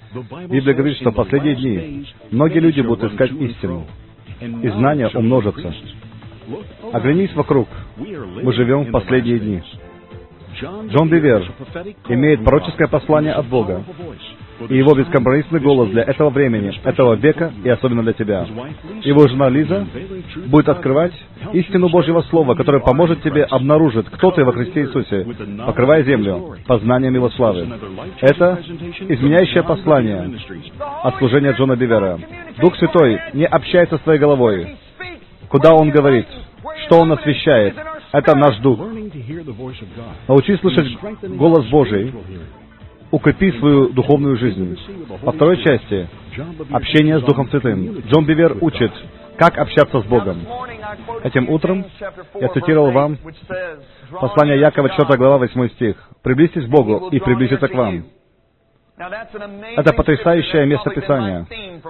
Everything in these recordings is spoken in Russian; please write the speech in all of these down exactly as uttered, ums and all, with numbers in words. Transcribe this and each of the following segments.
Библия говорит, что в последние дни многие люди будут искать истину, и знания умножатся. Оглянись вокруг. Мы живем в последние дни. Джон Бивер имеет пророческое послание от Бога, и его бескомпромиссный голос для этого времени, этого века и особенно для тебя. Его жена Лиза будет открывать истину Божьего Слова, которое поможет тебе обнаружить, кто ты во Христе Иисусе, покрывая землю познанием Его славы. Это изменяющее послание от служения Джона Бивера. Дух Святой не общается с твоей головой. Куда Он говорит? Что Он освещает? Это наш дух. Научись слышать голос Божий. Укрепи свою духовную жизнь. Во второй части — общение с Духом Святым. Джон Бивер учит, как общаться с Богом. Этим утром я цитировал вам послание Якова, четвёртая глава, восьмой стих. «Приблизьтесь к Богу, и приблизиться к вам». Это потрясающее местописание.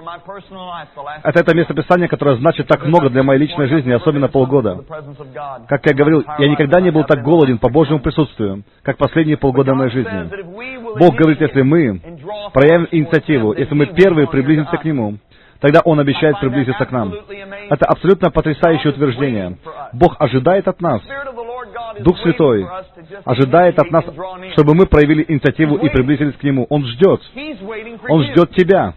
Это это местописание, которое значит так много для моей личной жизни, особенно полгода. Как я говорил, я никогда не был так голоден по Божьему присутствию, как последние полгода моей жизни. Бог говорит, если мы проявим инициативу, если мы первые приблизимся к Нему, тогда Он обещает приблизиться к нам. Это абсолютно потрясающее утверждение. Бог ожидает от нас, Дух Святой ожидает от нас, чтобы мы проявили инициативу и приблизились к Нему. Он ждет. Он ждет тебя.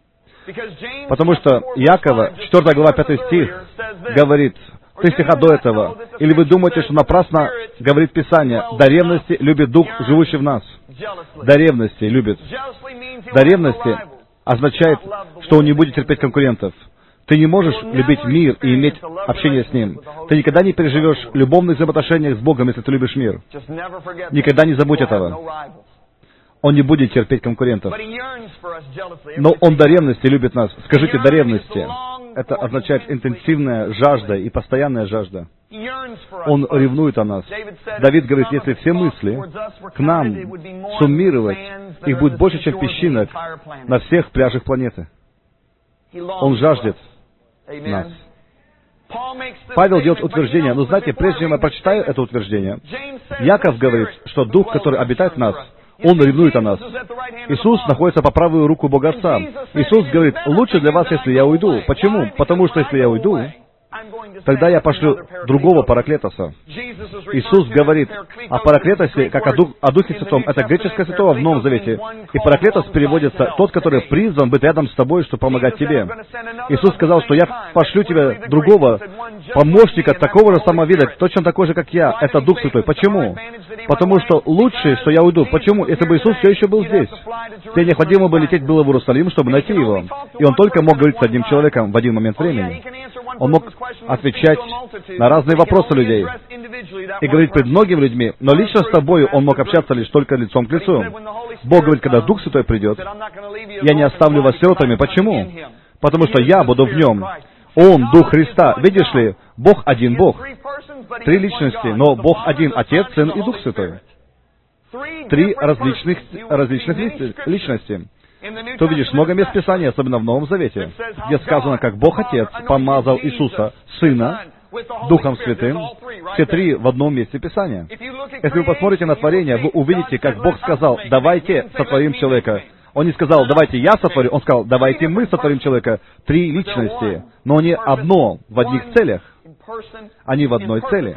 Потому что Якова, четвёртая глава, пятый стих, говорит, три стиха до этого, «Или вы думаете, что напрасно говорит Писание, до ревности любит Дух, живущий в нас». До ревности любит. До ревности означает, что Он не будет терпеть конкурентов. Ты не можешь любить мир и иметь общение с Ним. Ты никогда не переживешь любовных взаимоотношениях с Богом, если ты любишь мир. Никогда не забудь этого. Он не будет терпеть конкурентов. Но Он до ревности любит нас. Скажите, до ревности. Это означает интенсивная жажда и постоянная жажда. Он ревнует о нас. Давид говорит, если все мысли к нам суммировать, их будет больше, чем песчинок на всех пляжах планеты. Он жаждет нас. Павел делает утверждение, но знаете, прежде чем я прочитаю это утверждение, Яков говорит, что Дух, который обитает в нас, Он ревнует о нас. Иисус находится по правую руку Бога Отца. Иисус говорит, лучше для вас, если я уйду. Почему? Потому что если я уйду, тогда я пошлю другого Параклетоса. Иисус говорит о Параклетосе, как о, дух, о Духе Святом. Это греческое святого в Новом Завете. И Параклетос переводится тот, который призван быть рядом с тобой, чтобы помогать тебе. Иисус сказал, что я пошлю тебе другого помощника такого же самого вида, точно такой же, как я. Это Дух Святой. Почему? Потому что лучше, что я уйду. Почему? Если бы Иисус все еще был здесь, тебе необходимо бы лететь было в Иерусалим, чтобы найти Его. И Он только мог говорить с одним человеком в один момент времени. Он мог отвечать на разные вопросы людей и говорить пред многими людьми, но лично с тобою Он мог общаться лишь только лицом к лицу. Бог говорит, когда Дух Святой придет, я не оставлю вас сиротами. Почему? Потому что я буду в Нем. Он, Дух Христа. Видишь ли, Бог один Бог. Три личности, но Бог один, Отец, Сын и Дух Святой. Три различных, различных личности. Ты видишь много мест Писания, особенно в Новом Завете, где сказано, как Бог Отец помазал Иисуса, Сына, Духом Святым, все три в одном месте Писания. Если вы посмотрите на творение, вы увидите, как Бог сказал, давайте сотворим человека. Он не сказал, давайте я сотворю, Он сказал, давайте мы сотворим человека. Три личности, но они одно, в одних целях. Они в одной цели.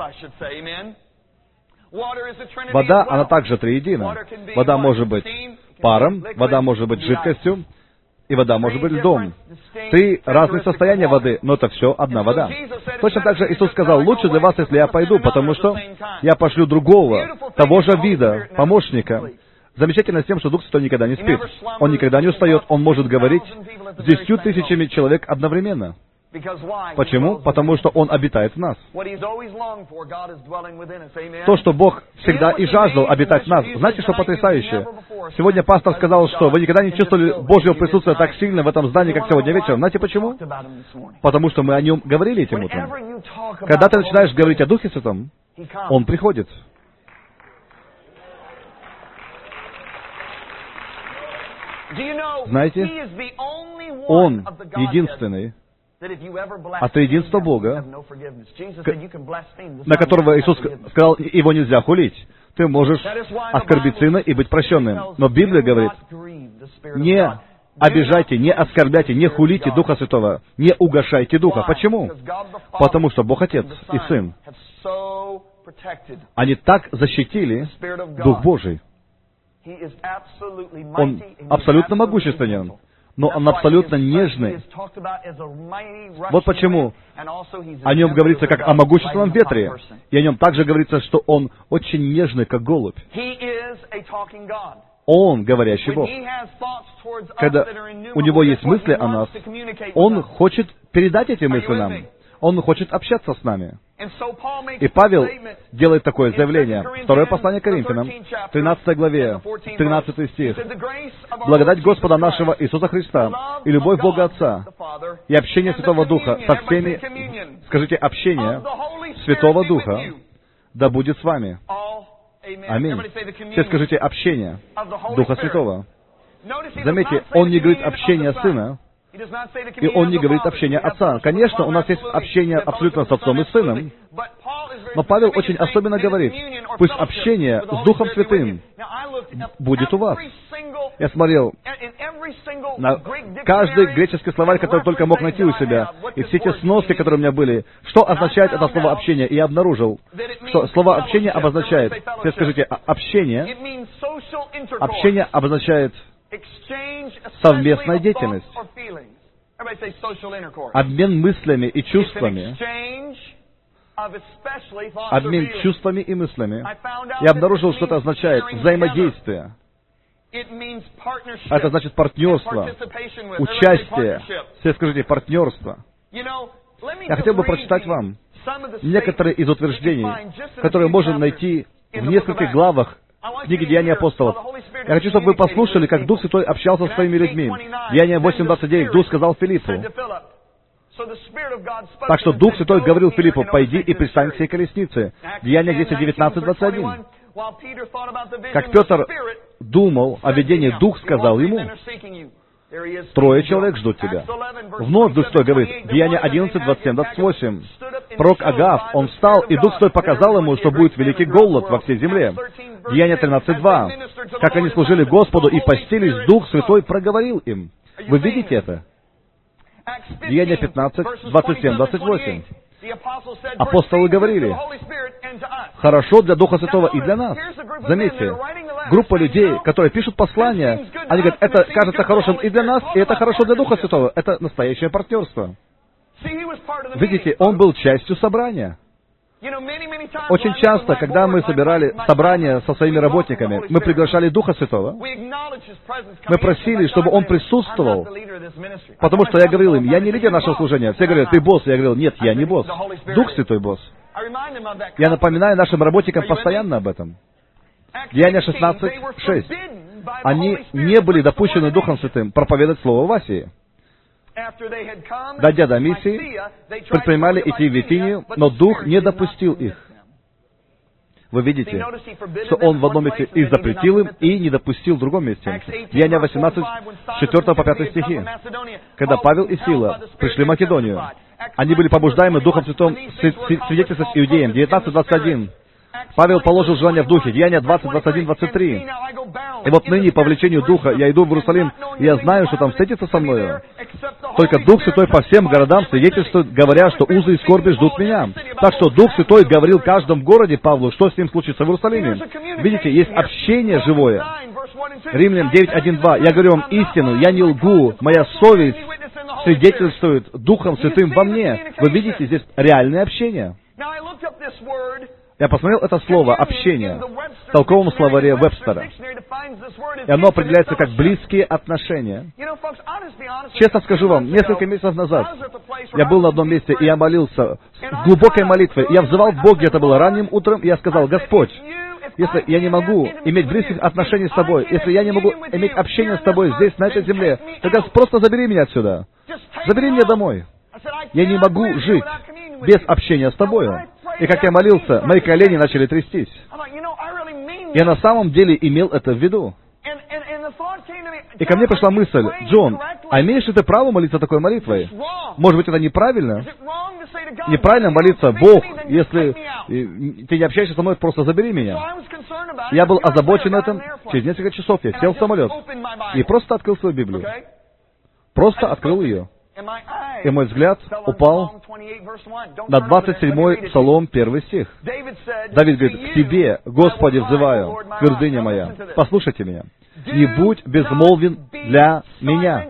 Вода, она также триедина. Вода может быть паром, вода может быть жидкостью, и вода может быть льдом. Три разных состояния воды, но это все одна вода. Точно так же Иисус сказал, лучше для вас, если я пойду, потому что я пошлю другого, того же вида, помощника. Замечательно с тем, что Дух Святой никогда не спит. Он никогда не устает, Он может говорить с десятью тысячами человек одновременно. Почему? Потому что Он обитает в нас. То, что Бог всегда и жаждал обитать в нас. Знаете, что потрясающе? Сегодня пастор сказал, что вы никогда не чувствовали Божьего присутствия так сильно в этом здании, как сегодня вечером. Знаете почему? Потому что мы о Нем говорили этим утром. Когда ты начинаешь говорить о Духе Святом, Он приходит. Знаете, Он единственный, от триединства Бога, на которого Иисус сказал, его нельзя хулить. Ты можешь оскорбить Сына и быть прощенным. Но Библия говорит, не обижайте, не оскорбляйте, не хулите Духа Святого, не угошайте Духа. Почему? Потому что Бог Отец и Сын, они так защитили Дух Божий. Он абсолютно могущественен, но Он абсолютно нежный. Вот почему о Нем говорится как о могущественном ветре, и о Нем также говорится, что Он очень нежный, как голубь. Он говорящий Бог. Когда у Него есть мысли о нас, Он хочет передать эти мысли нам. Он хочет общаться с нами. И Павел делает такое заявление. Второе послание Коринфянам, тринадцатой главе, тринадцатый стих. «Благодать Господа нашего Иисуса Христа и любовь Бога Отца и общение Святого Духа со всеми...» Скажите, общение Святого Духа да будет с вами. Аминь. Все скажите общение Духа Святого. Заметьте, он не говорит общение Сына, и он не говорит общение Отца. Конечно, у нас есть общение абсолютно с Отцом и Сыном, но Павел очень особенно говорит, пусть общение с Духом Святым будет у вас. Я смотрел на каждый греческий словарь, который только мог найти у себя, и все те сноски, которые у меня были, что означает это слово «общение», и я обнаружил, что слово «общение» обозначает, все скажите, общение, общение обозначает совместная деятельность, обмен мыслями и чувствами, обмен чувствами и мыслями. Я обнаружил, что это означает взаимодействие. Это значит партнерство, участие. Все скажите, партнерство. Я хотел бы прочитать вам некоторые из утверждений, которые можем найти в нескольких главах книги «Деяния апостолов». Я хочу, чтобы вы послушали, как Дух Святой общался со своими людьми. Деяния восемь двадцать девять. Дух сказал Филиппу. Так что Дух Святой говорил Филиппу: «Пойди и пристань к сей колеснице». Деяния десять девятнадцать двадцать один. Как Петр думал о видении, Дух сказал ему: «Трое человек ждут тебя». Вновь Дух Святой говорит, Деяния одиннадцать двадцать семь двадцать восемь. Пророк Агав, он встал, и Дух Святой показал ему, что будет великий голод во всей земле. Деяния тринадцать два. Как они служили Господу и постились, Дух Святой проговорил им. Вы видите это? Деяния пятнадцать двадцать семь двадцать восемь. Апостолы говорили: «Хорошо для Духа Святого и для нас». Заметьте, группа людей, которые пишут послания, они говорят, это кажется хорошим и для нас, и это хорошо для Духа Святого. Это настоящее партнерство. Видите, он был частью собрания. Очень часто, когда мы собирали собрания со своими работниками, мы приглашали Духа Святого, мы просили, чтобы Он присутствовал, потому что я говорил им, я не лидер нашего служения. Все говорят, ты босс. Я говорил, нет, я не босс. Дух Святой босс. Я напоминаю нашим работникам постоянно об этом. Деяния шестнадцать шесть. Они не были допущены Духом Святым проповедовать Слово в Асии. Дойдя до миссии, предпринимали идти в Вифинию, но Дух не допустил их. Вы видите, что Он в одном месте и запретил им, и не допустил в другом месте. Деяния восемнадцать, с четвёртого по пятый стихи. Когда Павел и Сила пришли в Македонию, они были побуждаемы Духом Святым свидетельствовать иудеям. девятнадцать двадцать один. Павел положил желание в Духе. Деяния двадцать двадцать один двадцать три. И вот ныне по влечению Духа я иду в Иерусалим, и я знаю, что там встретится со мною. Только Дух Святой по всем городам свидетельствует, говоря, что узы и скорби ждут меня. Так что Дух Святой говорил в каждом городе Павлу, что с ним случится в Иерусалиме. Видите, есть общение живое. Римлянам девять один два. Я говорю вам истину, я не лгу, моя совесть свидетельствует Духом Святым во мне. Вы видите, здесь реальное общение. Я посмотрел это слово «общение» в толковом словаре Вебстера. И оно определяется как «близкие отношения». Честно скажу вам, несколько месяцев назад я был на одном месте, и я молился с глубокой молитвой. Я взывал к Богу, это было ранним утром, и я сказал: «Господь, если я не могу иметь близких отношений с Тобой, если я не могу иметь общение с Тобой здесь, на этой земле, тогда просто забери меня отсюда. Забери меня домой. Я не могу жить без общения с Тобою». И как я молился, мои колени начали трястись. Я на самом деле имел это в виду. И ко мне пришла мысль: Джон, а имеешь ли ты право молиться такой молитвой? Может быть, это неправильно? Неправильно молиться: Бог, если ты не общаешься со мной, просто забери меня. Я был озабочен этим. Через несколько часов я сел в самолет и просто открыл свою Библию. просто открыл ее. И мой взгляд упал на двадцать седьмой Псалом, первый стих. Давид говорит: «К Тебе, Господи, взываю, твердыня моя». Послушайте меня. «Не будь безмолвен для меня».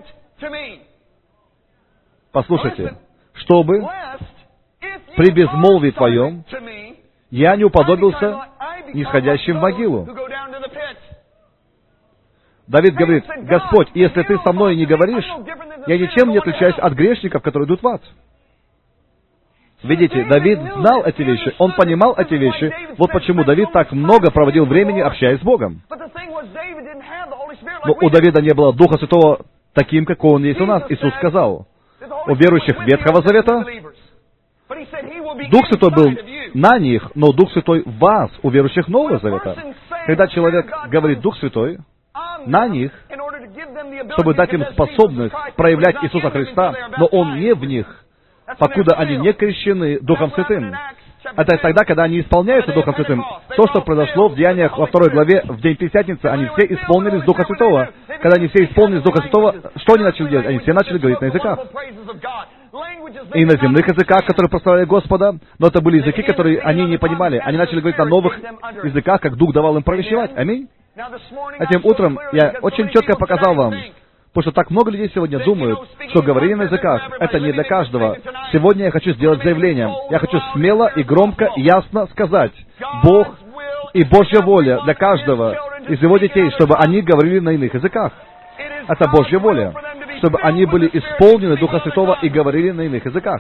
Послушайте. «Чтобы при безмолвии Твоем я не уподобился нисходящим в могилу». Давид говорит: «Господь, если Ты со мной не говоришь, я ничем не отличаюсь от грешников, которые идут в ад». Видите, Давид знал эти вещи, он понимал эти вещи. Вот почему Давид так много проводил времени, общаясь с Богом. Но у Давида не было Духа Святого таким, как Он есть у нас. Иисус сказал: у верующих Ветхого Завета Дух Святой был на них, но Дух Святой в вас, у верующих Нового Завета. Когда человек говорит «Дух Святой» на них, чтобы дать им способность проявлять Иисуса Христа, но Он не в них, покуда они не крещены Духом Святым. Это тогда, когда они исполняются Духом Святым. То, что произошло в Деяниях во второй главе, в день Пятидесятницы, они все исполнились Духа Святого. Когда они все исполнились Духа Святого, что они начали делать? Они все начали говорить на языках. И на земных языках, которые прославляли Господа, но это были языки, которые они не понимали. Они начали говорить на новых языках, как Дух давал им провещевать. Аминь. Этим утром я очень четко показал вам, потому что так много людей сегодня думают, что говорение на языках — это не для каждого. Сегодня я хочу сделать заявление. Я хочу смело и громко и ясно сказать: Бог и Божья воля для каждого из Его детей, чтобы они говорили на иных языках. Это Божья воля, чтобы они были исполнены Духа Святого и говорили на иных языках.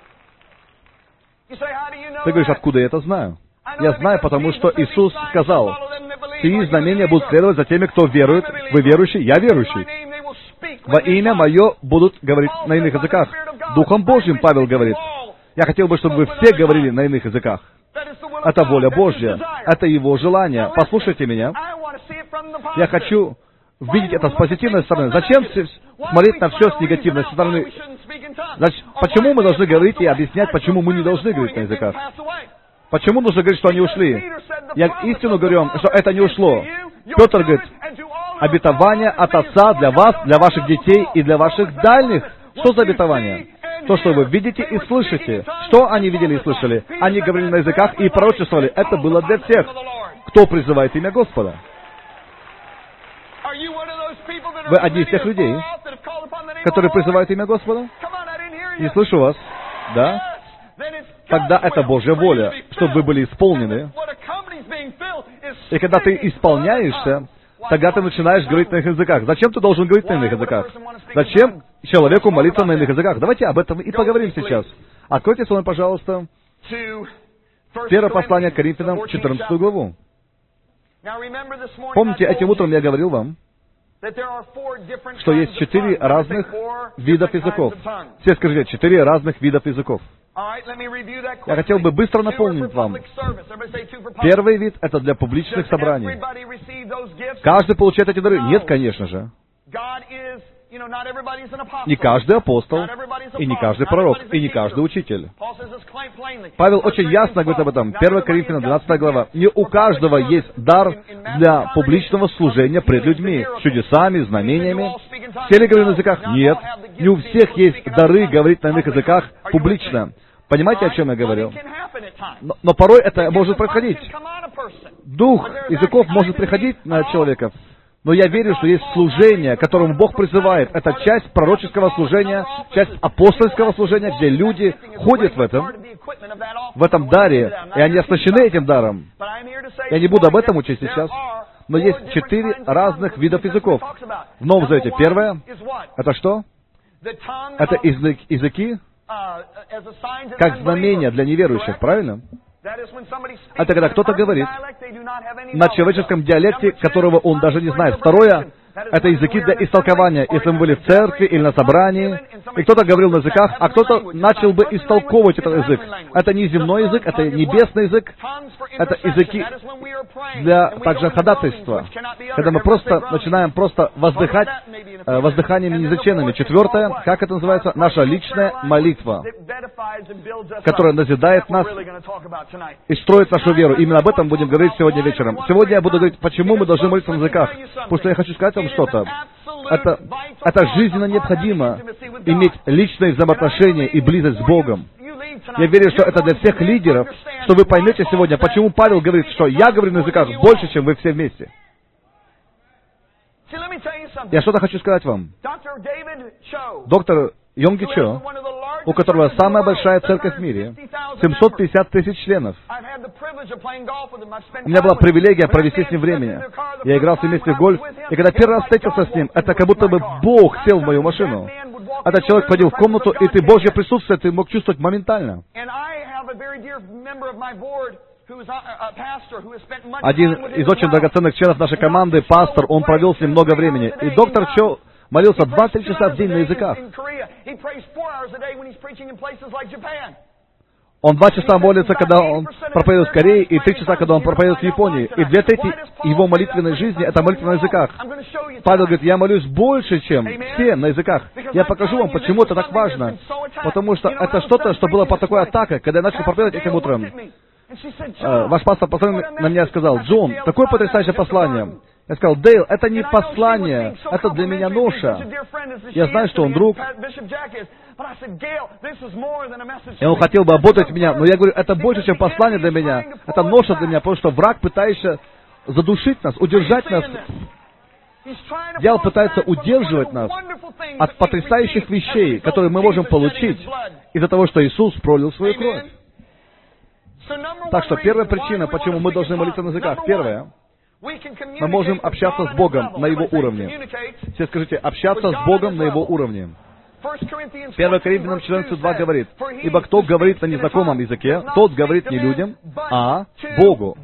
Ты говоришь: откуда я это знаю? Я знаю, потому что Иисус сказал: «Сии знамения будут следовать за теми, кто верует». Вы верующий, я верующий. «Во имя Мое будут говорить на иных языках». Духом Божьим, Павел говорит. Я хотел бы, чтобы вы все говорили на иных языках. Это воля Божья. Это Его желание. Послушайте меня. Я хочу видеть это с позитивной стороны. Зачем смотреть на все с негативной стороны? Значит, почему мы должны говорить и объяснять, почему мы не должны говорить на языках? Почему нужно говорить, что они ушли? Я истину говорю вам, что это не ушло. Петр говорит: обетование от Отца для вас, для ваших детей и для ваших дальних. Что за обетование? То, что вы видите и слышите. Что они видели и слышали? Они говорили на языках и пророчествовали. Это было для всех, кто призывает имя Господа. Вы одни из тех людей, которые призывают имя Господа? Не слышу вас. Да? Тогда это Божья воля, чтобы вы были исполнены. И когда ты исполняешься, тогда ты начинаешь говорить на иных языках. Зачем ты должен говорить на иных языках? Зачем человеку молиться на иных языках? Давайте об этом и поговорим сейчас. Откройте со мной, пожалуйста, первое послание к Коринфянам, четырнадцатую главу. Помните, этим утром я говорил вам, что есть четыре разных видов языков. Все скажите: четыре разных видов языков. Я хотел бы быстро напомнить вам. Первый вид — это для публичных собраний. Каждый получает эти дары? Нет, конечно же. Не каждый апостол, и не каждый пророк, и не каждый учитель. Павел очень ясно говорит об этом. первое Коринфянам, двенадцатая глава. Не у каждого есть дар для публичного служения пред людьми, чудесами, знамениями. Все ли говорят на языках? Нет. Не у всех есть дары говорить на иных языках публично. Понимаете, о чем я говорю? Но, но порой это может происходить. Дух языков может приходить на человека. Но я верю, что есть служение, к которому Бог призывает. Это часть пророческого служения, часть апостольского служения, где люди ходят в этом, в этом даре, и они оснащены этим даром. Я не буду об этом учить сейчас, но есть четыре разных видов языков. В Новом Завете первое — это что? Это язык, языки как знамение для неверующих, правильно? Это когда кто-то говорит на человеческом диалекте, которого он даже не знает. Второе — это языки для истолкования. Если мы были в церкви или на собрании, и кто-то говорил на языках, а кто-то начал бы истолковывать этот язык. Это не земной язык, это небесный язык. Это языки для также ходатайства. Когда мы просто начинаем просто воздыхать э, воздыханиями языченными. Четвертое, как это называется? Наша личная молитва, которая назидает нас и строит нашу веру. Именно об этом будем говорить сегодня вечером. Сегодня я буду говорить, почему мы должны молиться на языках. Потому что я хочу сказать вам что-то. Это, это жизненно необходимо иметь личные взаимоотношения и близость с Богом. Я верю, что это для всех лидеров, что вы поймете сегодня, почему Павел говорит, что я говорю на языках больше, чем вы все вместе. Я что-то хочу сказать вам. Доктор Йонги Чо, у которого самая большая церковь в мире, семьсот пятьдесят тысяч членов. У меня была привилегия провести с ним время. Я играл вместе в гольф, и когда первый раз встретился с ним, это как будто бы Бог сел в мою машину. Этот человек входил в комнату, и ты Божье присутствие ты мог чувствовать моментально. Один из очень драгоценных членов нашей команды, пастор, он провел с ним много времени. И доктор Чо молился два-три часа в день на языках. Он два часа молится, когда он проповедует в Корее, и три часа, когда он проповедует в Японии. И две трети его молитвенной жизни — это молитва на языках. Павел говорит, я молюсь больше, чем все на языках. Я покажу вам, почему это так важно. Потому что это что-то, что было под такой атакой, когда я начал проповедовать этим утром. Uh, ваш пастор посмотрел на меня и сказал, Джон, такое потрясающее послание. Я сказал, Дейл, это не послание, это для меня ноша. Я знаю, что он друг. И он хотел бы обботать меня, но я говорю, это больше, чем послание для меня. Это ноша для меня, потому что враг пытается задушить нас, удержать нас. Дьявол пытается удерживать нас от потрясающих вещей, которые мы можем получить из-за того, что Иисус пролил свою кровь. Так что первая причина, почему мы должны молиться на языках, первое, мы можем общаться с Богом на Его уровне. Все скажите, общаться с Богом на Его уровне. первое Коринфянам четырнадцать два говорит, «Ибо кто говорит на незнакомом языке, тот говорит не людям, а Богу».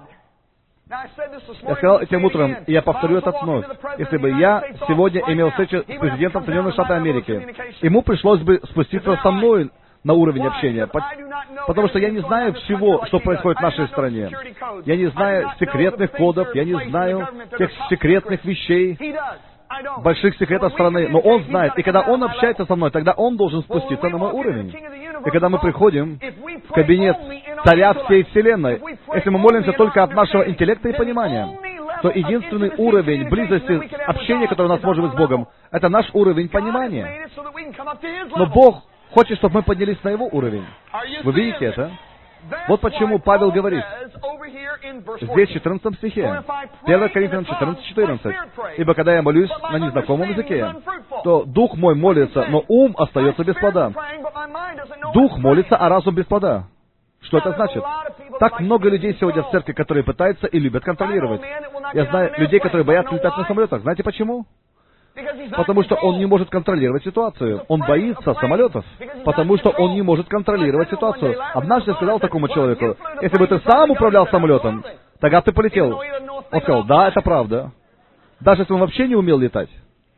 Я сказал этим утром, и я повторю это вновь. Если бы я сегодня имел встречу с президентом Соединенных Штатов Америки, ему пришлось бы спуститься со мной на уровень общения, потому что я не знаю всего, что происходит в нашей стране. Я не знаю секретных кодов, я не знаю тех секретных вещей, больших секретов страны, но он знает. И когда он общается со мной, тогда он должен спуститься на мой уровень. И когда мы приходим в кабинет царя всей вселенной, если мы молимся только от нашего интеллекта и понимания, то единственный уровень близости, общения, который у нас может быть с Богом, это наш уровень понимания. Но Бог хочет, чтобы мы поднялись на Его уровень. Вы видите это? Вот почему Павел говорит здесь, в четырнадцатом стихе, первое Коринфянам четырнадцать четырнадцать, «Ибо когда я молюсь на незнакомом языке, то дух мой молится, но ум остается без плода». Дух молится, а разум без плода. Что это значит? Так много людей сегодня в церкви, которые пытаются и любят контролировать. Я знаю людей, которые боятся летать на самолетах. Знаете почему? Потому что он не может контролировать ситуацию. Он боится самолетов, потому что он не может контролировать ситуацию. Однажды я сказал такому человеку, если бы ты сам управлял самолетом, тогда ты полетел. Он сказал, да, это правда. Даже если он вообще не умел летать.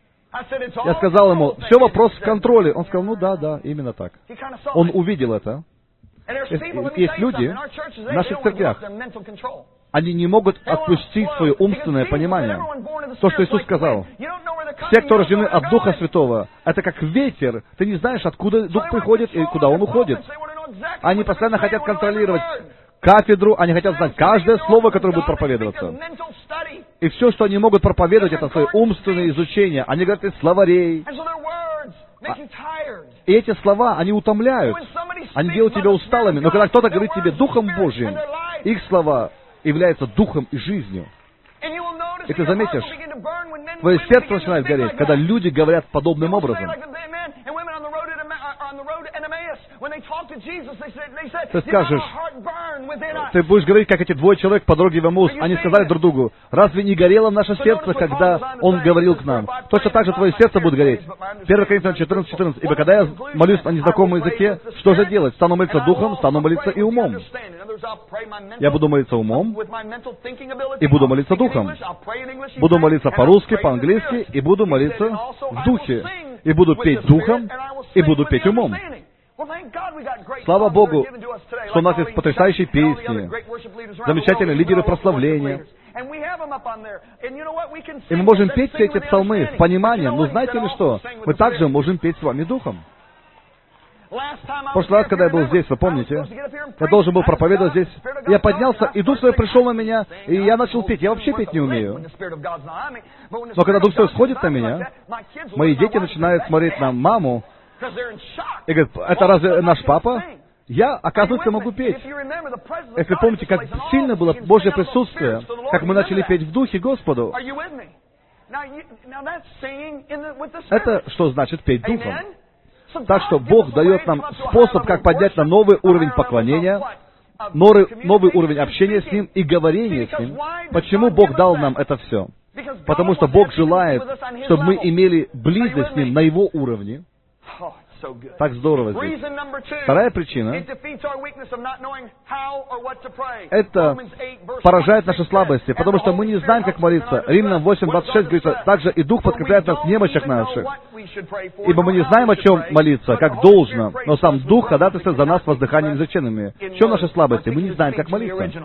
Я сказал ему, все вопрос в контроле. Он сказал, ну да, да, именно так. Он увидел это. Есть, есть люди в наших церквях, они не могут отпустить свое умственное понимание. То, что Иисус сказал. Все, кто рождены от Духа Святого, это как ветер. Ты не знаешь, откуда Дух приходит и куда он уходит. Они постоянно хотят контролировать кафедру, они хотят знать каждое слово, которое будет проповедоваться. И все, что они могут проповедовать, это свое умственное изучение. Они говорят из словарей. А, и эти слова, они утомляют. Они делают тебя усталыми. Но когда кто-то говорит тебе Духом Божьим, их слова являются духом и жизнью. И ты заметишь, твое сердце начинает гореть, когда люди говорят подобным образом. Ты скажешь, ты будешь говорить, как эти двое человек по дороге в Эмаус, они сказали друг другу, разве не горело наше сердце, когда Он говорил к нам? Точно так же твое сердце будет гореть. первое Коринфянам четырнадцать четырнадцать. «Ибо когда я молюсь на незнакомом языке, что же делать? Стану молиться духом, стану молиться и умом». Я буду молиться умом и буду молиться духом. Буду молиться по-русски, по-английски, и буду молиться в духе. И буду петь духом, и буду петь умом. Слава Богу, что у нас есть потрясающие песни, замечательные лидеры прославления. И мы можем петь все эти псалмы с пониманием, но знаете ли что? Мы также можем петь с вами духом. В прошлый раз, когда я был здесь, вы помните, я должен был проповедовать здесь. Я поднялся, и Дух Святой пришел на меня, и я начал петь. Я вообще петь не умею. Но когда Дух Святой сходит на меня, мои дети начинают смотреть на маму и говорят, это разве наш папа? Я, оказывается, могу петь. Если помните, как сильно было Божье присутствие, как мы начали петь в Духе Господу. Это что значит петь Духом? Так что Бог дает нам способ, как поднять на новый уровень поклонения, новый, новый уровень общения с Ним и говорения с Ним. Почему Бог дал нам это все? Потому что Бог желает, чтобы мы имели близость с Ним на Его уровне. Так здорово здесь. Вторая причина — это поражает наши слабости, потому что мы не знаем, как молиться. Римлянам восемь двадцать шесть говорится, также и Дух подкрепляет нас в немощах наших. Ибо мы не знаем, о чем молиться, как должно, но сам Дух ходатайствует за нас воздыханием изреченными. В чем наши слабости? Мы не знаем, как молиться.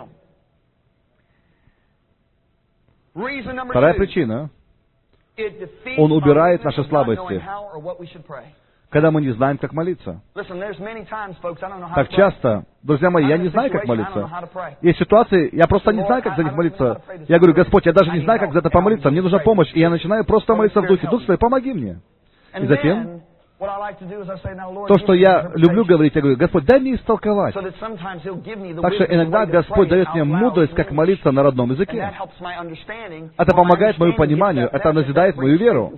Вторая причина — Он убирает наши слабости, когда мы не знаем, как молиться. Так часто, друзья мои, я не знаю, как молиться. Есть ситуации, я просто не знаю, как за них молиться. Я говорю, Господь, я даже не знаю, как за это помолиться, мне нужна помощь. И я начинаю просто молиться в Духе. Дух Святой, помоги мне. И затем, то, что я люблю говорить, я говорю, Господь, дай мне истолковать. Так что иногда Господь дает мне мудрость, как молиться на родном языке. Это помогает моему пониманию, это назидает мою веру.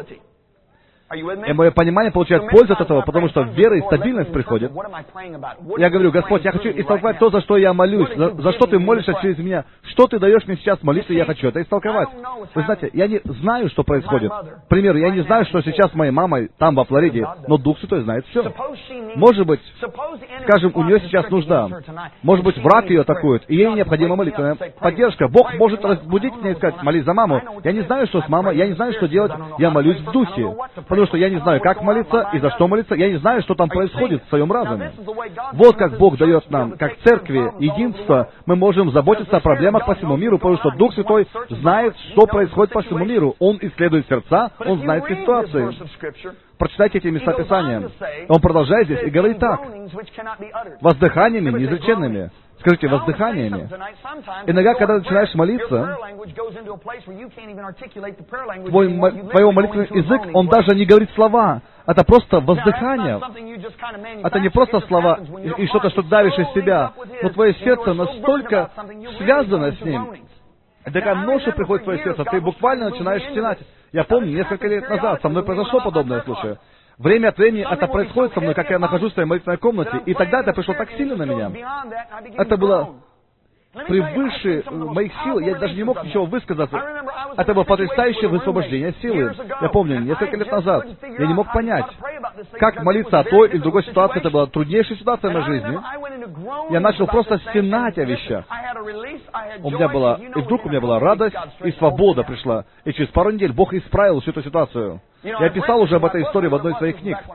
И мое понимание получает пользу от этого, потому что вера и стабильность приходит. Я говорю, Господь, я хочу истолковать то, за что я молюсь, за, за что Ты молишься через меня. Что Ты даешь мне сейчас молиться, я хочу это истолковать. Вы знаете, я не знаю, что происходит. К примеру, я не знаю, что сейчас с моей мамой там, во Флориде, но Дух Святой знает все. Может быть, скажем, у нее сейчас нужда. Может быть, враг ее атакует, и ей необходима молитвенная поддержка. Бог может разбудить меня и сказать, молись за маму. Я не знаю, что с мамой, я не знаю, что делать, я молюсь в Духе. Потому что я не знаю, как молиться и за что молиться, я не знаю, что там происходит в своем разуме. Вот как Бог дает нам, как церкви, единство, мы можем заботиться о проблемах по всему миру, потому что Дух Святой знает, что происходит по всему миру. Он исследует сердца, Он знает ситуации. Прочитайте эти места Писания. Он продолжает здесь и говорит так. Воздыханиями неизреченными. Скажите, воздыханиями. Иногда, когда начинаешь молиться, твой, твой молитвенный язык, он даже не говорит слова. Это просто воздыхание. Это не просто слова и, и что-то, что давишь из себя. Но твое сердце настолько связано с ним. И такая ноша приходит в твое сердце, ты буквально начинаешь стенать. Я помню, несколько лет назад со мной произошло подобное случай. Время от времени это происходит со мной, как я нахожусь в своей молитвенной комнате, и тогда это пришло так сильно на меня. Это было превыше моих сил, я даже не мог ничего высказаться. Это было потрясающее высвобождение силы. Я помню, несколько лет назад я не мог понять, как молиться о той или другой ситуации. Это была труднейшая ситуация в моей жизни. Я начал просто стенать о вещах. У меня была, и вдруг у меня была радость, и свобода пришла. И через пару недель Бог исправил всю эту ситуацию. Я писал уже об этой истории в одной из своих книг.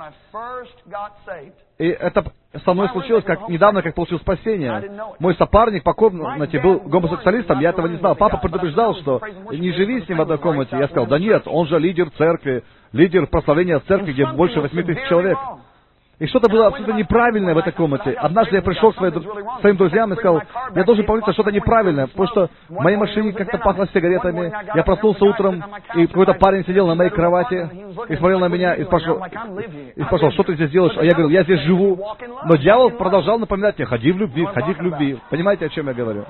И это со мной случилось как недавно, как получил спасение. Мой сопарник по комнате был гомосексуалистом, я этого не знал. Папа предупреждал, что не живи с ним в одной комнате. Я сказал, да нет, он же лидер церкви, лидер прославления церкви, где больше восьми тысяч человек. И что-то было абсолютно неправильное в этой комнате. Однажды я пришел к своим, своим друзьям и сказал, я должен помолиться, что-то неправильное, потому что в моей машине как-то пахло сигаретами. Я проснулся утром, и какой-то парень сидел на моей кровати и смотрел на меня и спрашивал, и спрашивал, что ты здесь делаешь? А я говорил, я здесь живу. Но дьявол продолжал напоминать мне, ходи в любви, ходи в любви. Понимаете, о чем я говорю?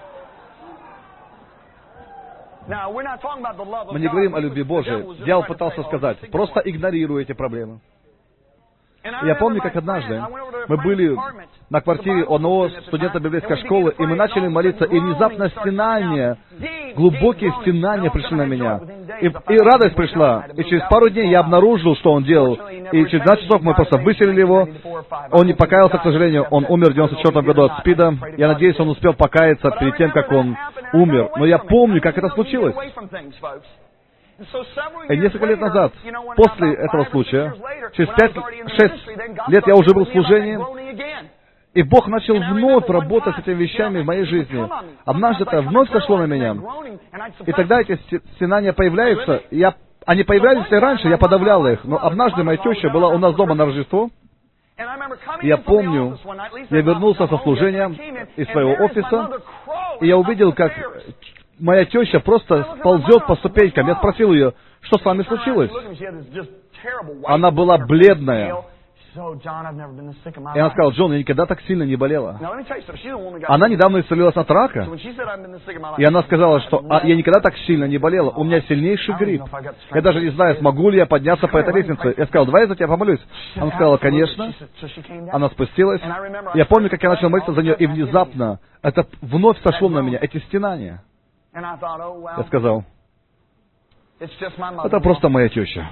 Мы не говорим о любви Божией. Дьявол пытался сказать, просто игнорируй эти проблемы. Я помню, как однажды мы были на квартире одного студента библейской школы, и мы начали молиться, и внезапно стенания, глубокие стенания пришли на меня. И, и радость пришла. И через пару дней я обнаружил, что он делал. И через двенадцать часов мы просто выселили его. Он не покаялся, к сожалению. Он умер в девяносто четвёртом году от СПИДа. Я надеюсь, он успел покаяться перед тем, как он умер. Но я помню, как это случилось. И несколько лет назад, после этого случая, через пять-шесть лет я уже был в служении, и Бог начал вновь работать с этими вещами в моей жизни. Однажды это вновь сошло на меня. И тогда эти стенания появляются. Я, они появлялись и раньше, я подавлял их. Но однажды моя теща была у нас дома на Рождество, Я помню, я вернулся со служения из своего офиса, и я увидел, как моя теща просто ползет по ступенькам. Я спросил ее, что с вами случилось? Она была бледная. И она сказала: Джон, я никогда так сильно не болела. Она недавно исцелилась от рака. И она сказала, что а, я никогда так сильно не болела. У меня сильнейший грипп. Я даже не знаю, смогу ли я подняться по этой лестнице. Я сказал: давай я за тебя помолюсь. Она сказала: конечно. Она спустилась. Я помню, как я начал молиться за нее, и внезапно это вновь сошло на меня, эти стенания. Я сказал: это просто моя теща.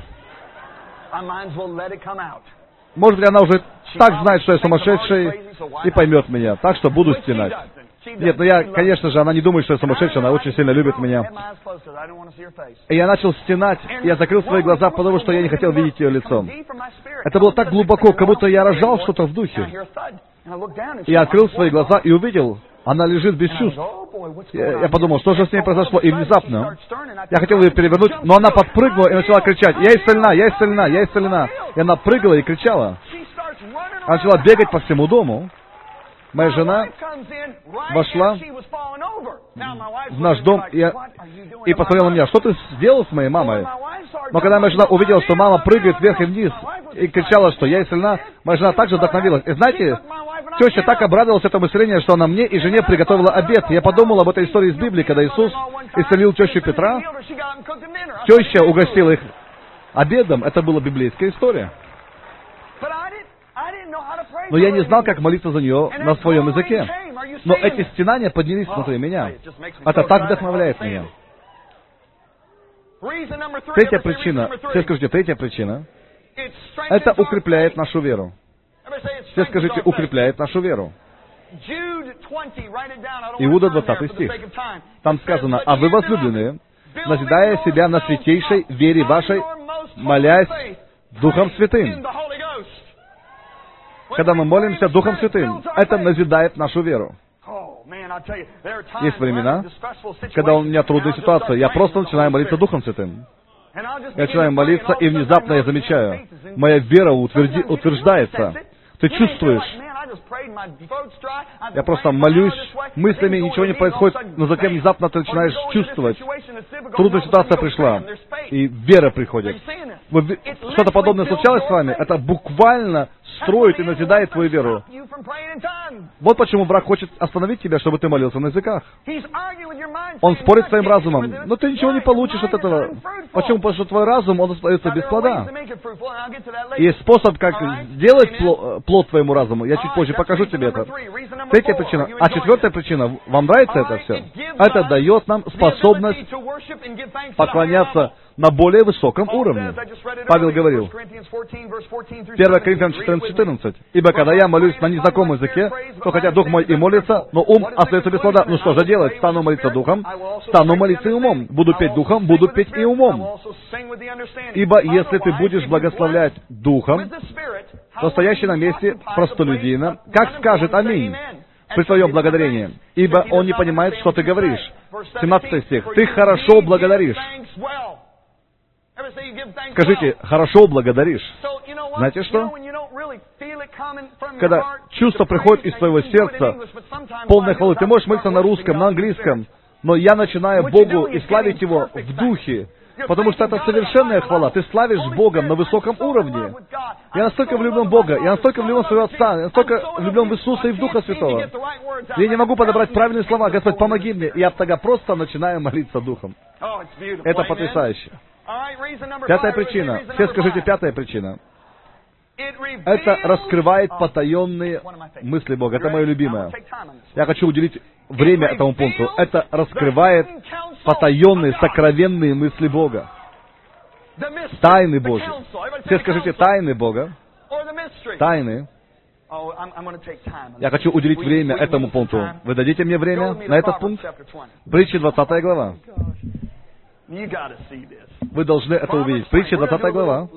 Может ли она уже так знает, что я сумасшедший, и поймет меня, так что буду стенать. Нет, ну я, конечно же, она не думает, что я сумасшедший, она очень сильно любит меня. И я начал стенать, и я закрыл свои глаза, потому что я не хотел видеть ее лицом. Это было так глубоко, как будто я рожал что-то в духе. И я открыл свои глаза и увидел, она лежит без чувств. Я, я подумал, что же с ней произошло, и внезапно я хотел ее перевернуть, но она подпрыгнула и начала кричать: я исцелена, я исцелена, я исцелена. И она прыгала и кричала. Она начала бегать по всему дому. Моя жена вошла в наш дом и, и посмотрела на меня: что ты сделал с моей мамой? Но когда моя жена увидела, что мама прыгает вверх и вниз, и кричала, что я исцелена, моя жена также вдохновилась. И знаете, теща так обрадовалась этому исцелению, что она мне и жене приготовила обед. Я подумал об этой истории из Библии, когда Иисус исцелил тещу Петра. Теща угостила их обедом. Это была библейская история. Но я не знал, как молиться за нее на своем языке. Но эти стенания поднялись внутри меня. Это так вдохновляет меня. Третья причина, все скажите, третья причина, это укрепляет нашу веру. Все скажите, укрепляет нашу веру. Иуда двадцатый стих. Там сказано: а вы, возлюбленные, назидая себя на святейшей вере вашей, молясь Духом Святым. Когда мы молимся Духом Святым, это назидает нашу веру. Есть времена, когда у меня трудная ситуация, я просто начинаю молиться Духом Святым. Я начинаю молиться, и внезапно я замечаю, моя вера утверди, утверждается. Ты чувствуешь. Я просто молюсь мыслями, ничего не происходит, но затем внезапно ты начинаешь чувствовать. Трудная ситуация пришла, и вера приходит. Что-то подобное случалось с вами? Это буквально строит и назидает твою веру. Вот почему враг хочет остановить тебя, чтобы ты молился на языках. Он спорит с твоим разумом. Но ты ничего не получишь от этого. Почему? Потому что твой разум, он остается без плода. Есть способ, как сделать плод твоему разуму. Я чуть позже покажу тебе это. Третья причина. А четвертая причина. Вам нравится это все? Это дает нам способность поклоняться на более высоком уровне. Павел говорил, первое Коринфянам четырнадцать четырнадцать. «Ибо когда я молюсь на незнакомом языке, то хотя дух мой и молится, но ум остается без плода. Ну что же делать? Стану молиться духом, стану молиться и умом. Буду петь духом, буду петь и умом. Ибо если ты будешь благословлять духом, то стоящий на месте простолюдина, как скажет аминь при твоем благодарении? Ибо он не понимает, что ты говоришь». семнадцатый стих. «Ты хорошо благодаришь». Скажите, хорошо благодаришь. Знаете что? Когда чувство приходит из твоего сердца, полное хвалы, ты можешь молиться на русском, на английском, но я начинаю Богу и славить Его в духе, потому что это совершенная хвала. Ты славишь Бога на высоком уровне. Я настолько влюблен в Бога, я настолько влюблен в своего Отца, я настолько влюблен в Иисуса и в Духа Святого. Я не могу подобрать правильные слова. Господь, помоги мне. И я тогда просто начинаю молиться Духом. Это потрясающе. Пятая причина. Все скажите, пятая причина. Это раскрывает потаенные мысли Бога. Это мое любимое. Я хочу уделить время этому пункту. Это раскрывает потаенные, сокровенные мысли Бога. Тайны Божьи. Все скажите, тайны Бога. Тайны. Я хочу уделить время этому пункту. Вы дадите мне время на этот пункт? Притчи двадцатая глава. Вы должны это увидеть. Притча двадцатая глава.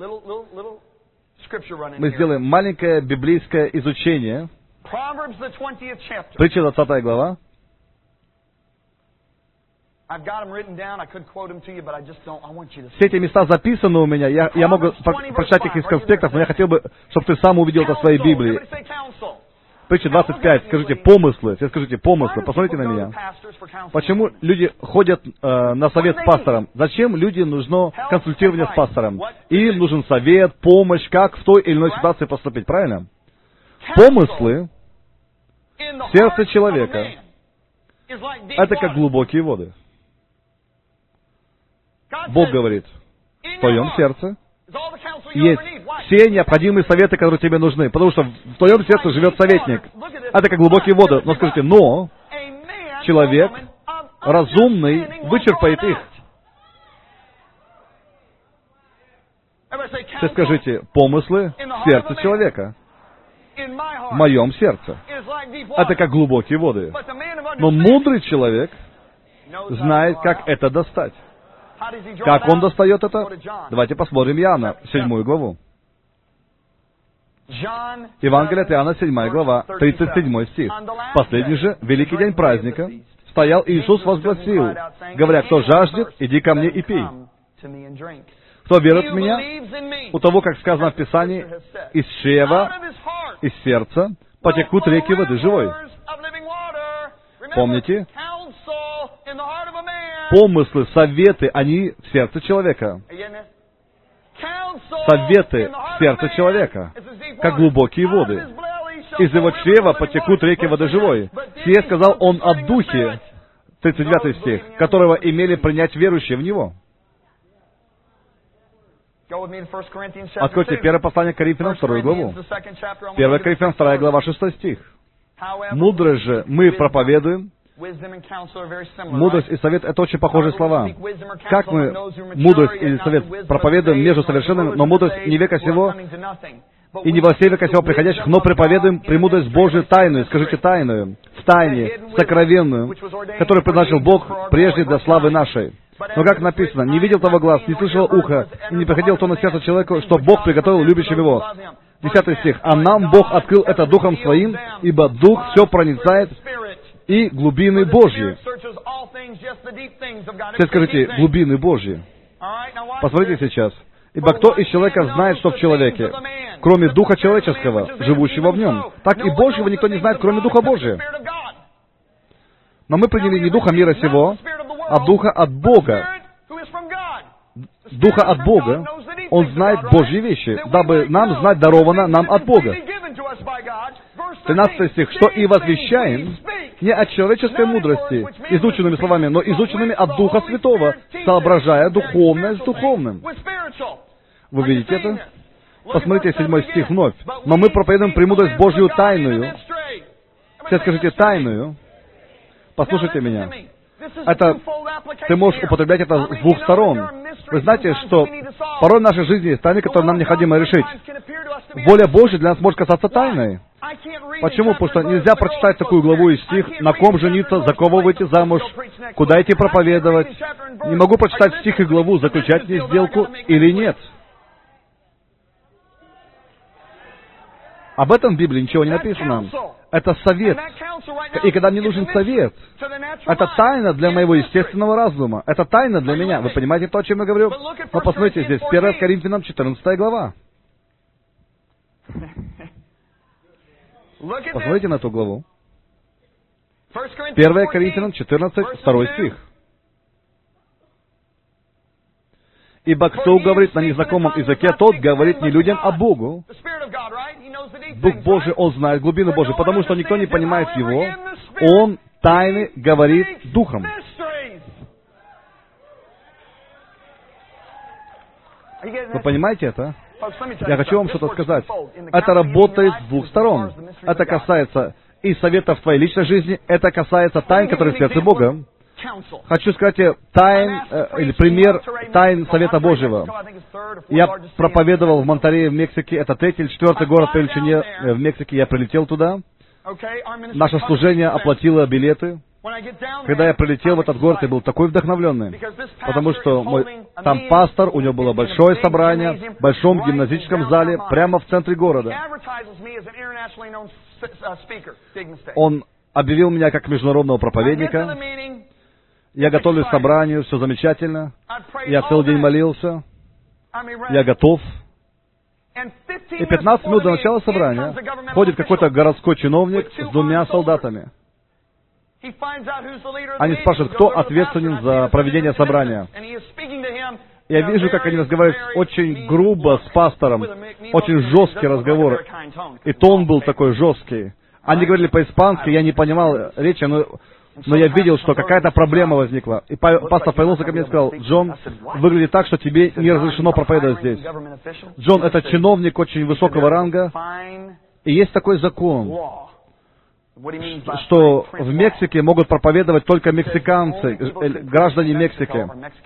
Мы сделаем маленькое библейское изучение. Притча двадцатая глава. Все эти места записаны у меня, я, я могу про- прочитать их из конспектов, но я хотел бы, чтобы ты сам увидел это в своей Библии. Притча двадцать пять, скажите «помыслы», все скажите «помыслы», посмотрите на меня. Почему люди ходят э, на совет с пастором? Зачем людям нужно консультирование с пастором? Им нужен совет, помощь, как в той или иной ситуации поступить, правильно? Помыслы в сердце человека — это как глубокие воды. Бог говорит, в твоем сердце есть все необходимые советы, которые тебе нужны, потому что в твоем сердце живет советник. Это как глубокие воды. Но скажите, но человек разумный вычерпает их. Все скажите, помыслы в сердце человека, в моем сердце. Это как глубокие воды. Но мудрый человек знает, как это достать. Как он достает это? Давайте посмотрим Иоанна, седьмую главу. Евангелие от Иоанна, седьмая глава, тридцать седьмой стих. «Последний же великий день праздника стоял Иисус возгласил, говоря, кто жаждет, иди ко мне и пей. Кто верует в меня, у того, как сказано в Писании, из чрева, из сердца потекут реки воды живой». Помните? Помыслы, советы, они в сердце человека. Советы в сердце человека, как глубокие воды. Из его чрева потекут реки воды живой. Сие сказал он о Духе, тридцать девятый стих, которого имели принять верующие в Него. Откройте первое послание к Коринфянам, вторую главу. первое Коринфянам, вторая глава, шестой стих. «Мудрость же мы проповедуем». Мудрость и совет — это очень похожие слова. Как мы мудрость или совет проповедуем между совершенными, но мудрость не века сего, и не во все века сего приходящих, но проповедуем премудрость Божию тайную, скажите тайную, в тайне, сокровенную, которую предназначил Бог прежде для славы нашей. Но как написано, не видел того глаз, не слышал ухо, и не приходил то на сердце человеку, что Бог приготовил любящим его. Десятый стих. «А нам Бог открыл это Духом Своим, ибо Дух все проницает, и глубины Божьи». Все скажите, глубины Божьи. Посмотрите сейчас. «Ибо кто из человека знает, что в человеке, кроме Духа человеческого, живущего в нем? Так и Божьего никто не знает, кроме Духа Божия. Но мы приняли не Духа мира сего, а Духа от Бога». Духа от Бога, Он знает Божьи вещи, дабы нам знать даровано нам от Бога. тринадцатый стих. «Что и возвещаем не от человеческой мудрости, изученными словами, но изученными от Духа Святого, соображая духовное с духовным». Вы видите это? Посмотрите седьмой стих вновь. «Но мы проповедуем премудрость Божью тайную». Все скажите «тайную». Послушайте меня. Это, ты можешь употреблять это с двух сторон. Вы знаете, что порой в нашей жизни есть тайны, которые нам необходимо решить. Воля Божья для нас может казаться тайной. Почему? Потому что нельзя прочитать такую главу и стих, на ком жениться, за кого выйти замуж, куда идти проповедовать. Не могу прочитать стих и главу, заключать ли сделку или нет. Об этом в Библии ничего не написано. Это совет. И когда мне нужен совет, это тайна для моего естественного разума. Это тайна для меня. Вы понимаете то, о чем я говорю? Но посмотрите здесь, первое Коринфянам, четырнадцатая глава. Посмотрите на эту главу. первое Коринфянам, четырнадцать, второй стих. «Ибо кто говорит на незнакомом языке, тот говорит не людям, а Богу». Дух Божий, Он знает глубины Божьи, потому что никто не понимает Его. Он тайны говорит Духом. Вы понимаете это? Я хочу вам что-то сказать. Это работает с двух сторон. Это касается и советов в твоей личной жизни, это касается тайн, которые в сердце Бога. Хочу сказать тайн, э, или пример тайн Совета Божьего. Я проповедовал в Монтерее, в Мексике. Это третий или четвертый город по величине в Мексике. Я прилетел туда. Наше служение оплатило билеты. Когда я прилетел в этот город, я был такой вдохновленный, потому что мой, там пастор, у него было большое собрание в большом гимназическом зале, прямо в центре города. Он объявил меня как международного проповедника. Я готовлюсь к собранию, все замечательно. Я целый день молился. Я готов. И пятнадцать минут до начала собрания ходит какой-то городской чиновник с двумя солдатами. Они спрашивают, кто ответственен за проведение собрания. Я вижу, как они разговаривают очень грубо с пастором, очень жесткий разговор. И тон был такой жесткий. Они говорили по-испански, я не понимал речи, но, но я видел, что какая-то проблема возникла. И пастор повернулся ко мне и сказал: «Джон, выглядит так, что тебе не разрешено проповедовать здесь. Джон, это чиновник очень высокого ранга, и есть такой закон, что в Мексике могут проповедовать только мексиканцы, граждане Мексики.